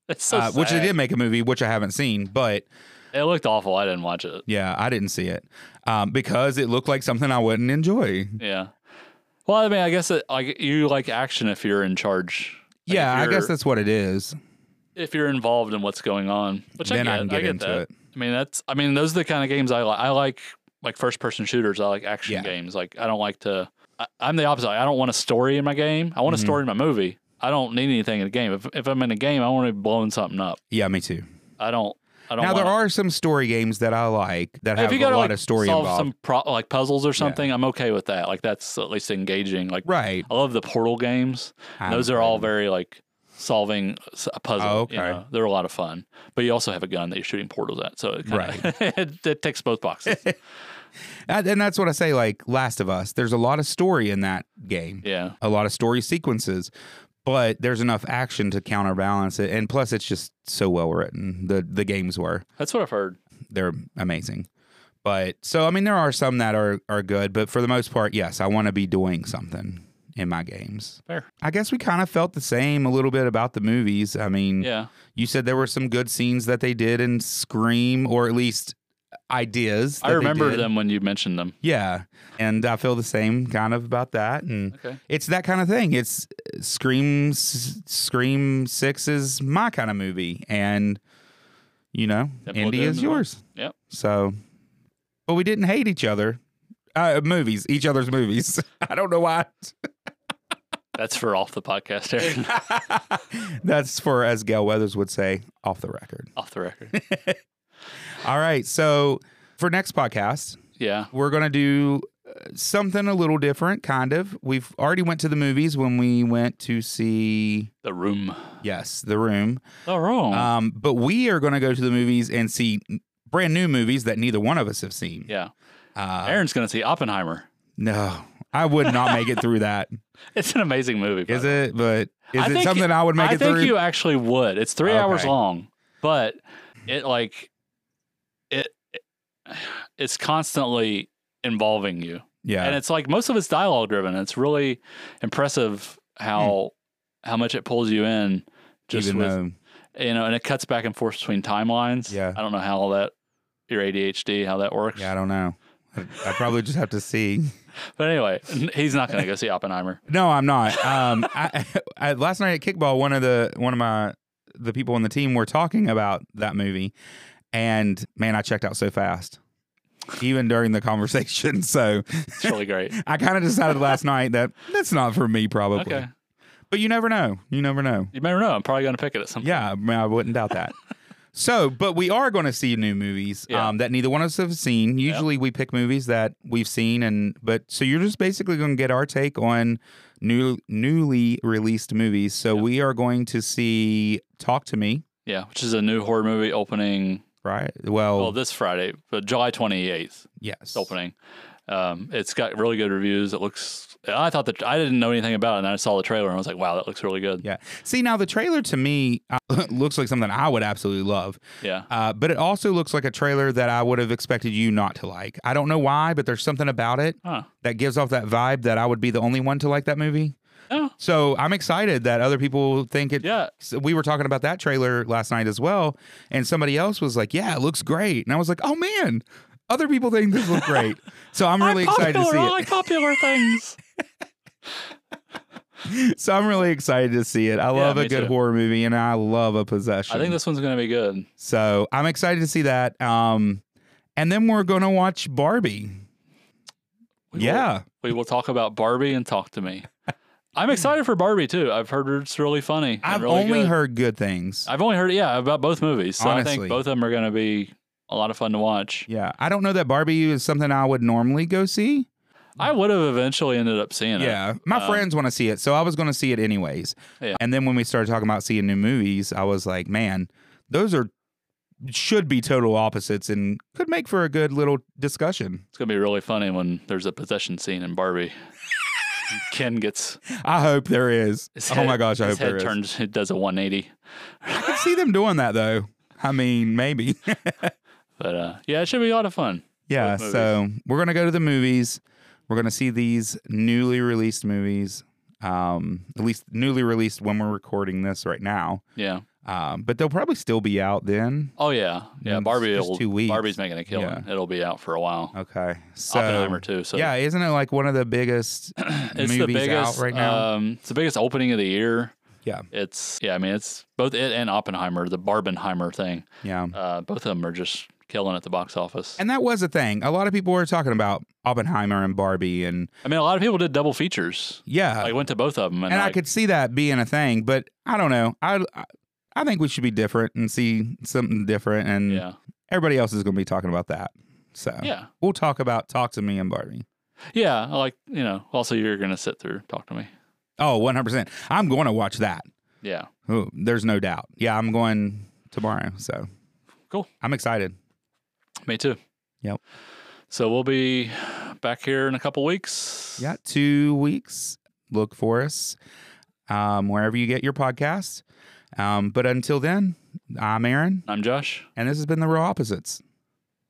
It's so which they sad. did make a movie, which I haven't seen, but It looked awful. I didn't watch it. yeah, I didn't see it because it looked like something I wouldn't enjoy. Yeah. Well, I mean, I guess like you like action if you're in charge. Like, Yeah, if I you're- guess that's what it is. if you're involved in what's going on, which Then I I can get, get into that. it. I mean, those are the kind of games I like. I like first person shooters. I like action Yeah. games. Like I don't like to. I'm the opposite. I don't want a story in my game. I want a story in my movie. I don't need anything in the game. If I'm in a game, I want to be blowing something up. Yeah, me too. I don't. Now there are some story games that I like that have if you a gotta, lot of story solve involved. some like puzzles or something, I'm okay with that. Like that's at least engaging. Like Right. I love the Portal games. Those are all very like solving a puzzle. Oh, okay. You know? They're a lot of fun. But you also have a gun that you're shooting portals at, so it kinda, it ticks both boxes. And that's what I say, like Last of Us. There's a lot of story in that game. Yeah. A lot of story sequences, but there's enough action to counterbalance it. And plus, it's just so well written. The games were. That's what I've heard. They're amazing. But so, I mean, there are some that are good, but for the most part, yes, I want to be doing something in my games. Fair. I guess we kind of felt the same a little bit about the movies. I mean, Yeah. you said there were some good scenes that they did in Scream, or at least ideas. I that they remember did. them when you mentioned them. Yeah. And I feel the same kind of about that. And Okay. it's that kind of thing. It's Scream 6 is my kind of movie. And, you know, Temple Indy Doom is as well. yours. Yep. So, but we didn't hate each other. Each other's movies. I don't know why. That's for off the podcast, Aaron. That's for, as Gail Weathers would say, off the record. Off the record. All right. So for next podcast, Yeah. we're going to do something a little different, kind of. We've already went to the movies when we went to see, The Room. yes, The Room. Oh, wrong. But we are going to go to the movies and see brand new movies that neither one of us have seen. Yeah. Aaron's going to see Oppenheimer. No, I would not make it through that. It's an amazing movie. by Is the way. it? But is I it think something I would make it through? I think you actually would. It's 3 hours Okay. long, but it's constantly involving you. Yeah. And it's like most of it's dialogue driven. It's really impressive how much it pulls you in just Even with though, and it cuts back and forth between timelines. Yeah. I don't know how all that your ADHD, how that works. yeah, I don't know. I probably just have to see. But anyway, he's not going to go see Oppenheimer. No, I'm not. I last night at kickball, one of the people on the team were talking about that movie, and man, I checked out so fast, even during the conversation. So It's really great. I kind of decided last night that that's not for me, probably. Okay. But you never know. You never know. You never know. I'm probably going to pick it at some point. Yeah, I mean, I wouldn't doubt that. So, but we are going to see new movies Yeah. that neither one of us have seen. Usually, we pick movies that we've seen, but so you're just basically going to get our take on newly released movies. So we are going to see Talk to Me, Yeah, which is a new horror movie opening, right? well, Well, this Friday, but July 28th. yes, It's opening. It's got really good reviews. It looks. I thought that I didn't know anything about it, and I saw the trailer and I was like, "Wow, that looks really good." Yeah. See, now the trailer to me looks like something I would absolutely love. Yeah. But it also looks like a trailer that I would have expected you not to like. I don't know why, but there's something about it Huh. that gives off that vibe that I would be the only one to like that movie. Oh. So I'm excited that other people think it. Yeah. So we were talking about that trailer last night as well, and somebody else was like, "Yeah, it looks great," and I was like, "Oh man, other people think this looks great." So I'm really excited to see I it. like popular things. So I'm really excited to see it. I love a me good too. horror movie, and I love a possession. I think this one's going to be good. So I'm excited to see that. And then we're gonna watch Barbie. We will talk about Barbie and Talk to Me. I'm excited for Barbie too. I've heard it's really funny. and I've really only good. heard good things. I've only heard about both movies. So I Honestly. think both of them are going to be a lot of fun to watch. Yeah, I don't know that Barbie is something I would normally go see. I would have eventually ended up seeing it. Yeah, my friends want to see it, so I was going to see it anyways. Yeah. And then when we started talking about seeing new movies, I was like, man, those should be total opposites and could make for a good little discussion. It's going to be really funny when there's a possession scene in Barbie. Ken gets I hope there is. his Oh head, my gosh, I his hope there head is. turns, it does a 180. I can see them doing that though. I mean, maybe. But yeah, it should be a lot of fun. Yeah, Both so we're going to go to the movies. We're going to see these newly released movies, at least newly released when we're recording this right now. Yeah. But they'll probably still be out then. Oh yeah, yeah. It's Barbie, just 2 weeks. Barbie's making a killing. Yeah. It'll be out for a while. Okay. So, Oppenheimer too. So yeah, isn't it like one of the biggest it's movies the biggest out right now? It's the biggest opening of the year. Yeah. I mean, it's both it and Oppenheimer, the Barbenheimer thing. Yeah. Both of them are just killing at the box office. And that was a thing. A lot of people were talking about Oppenheimer and Barbie, and I mean, a lot of people did double features. yeah, Like went to both of them, and I could see that being a thing. But I don't know. I think we should be different and see something different, and yeah, everybody else is going to be talking about that. So yeah, we'll talk to me and Barbie. yeah. Like also you're gonna sit through Talk to Me. Oh, 100%. I'm going to watch that. Yeah, Oh, there's no doubt. Yeah, I'm going tomorrow. So cool. I'm excited. Me too. Yep. So we'll be back here in a couple weeks. Yeah, 2 weeks. Look for us wherever you get your podcasts. But until then, I'm Aaron. I'm Josh. And this has been The Real Opposites.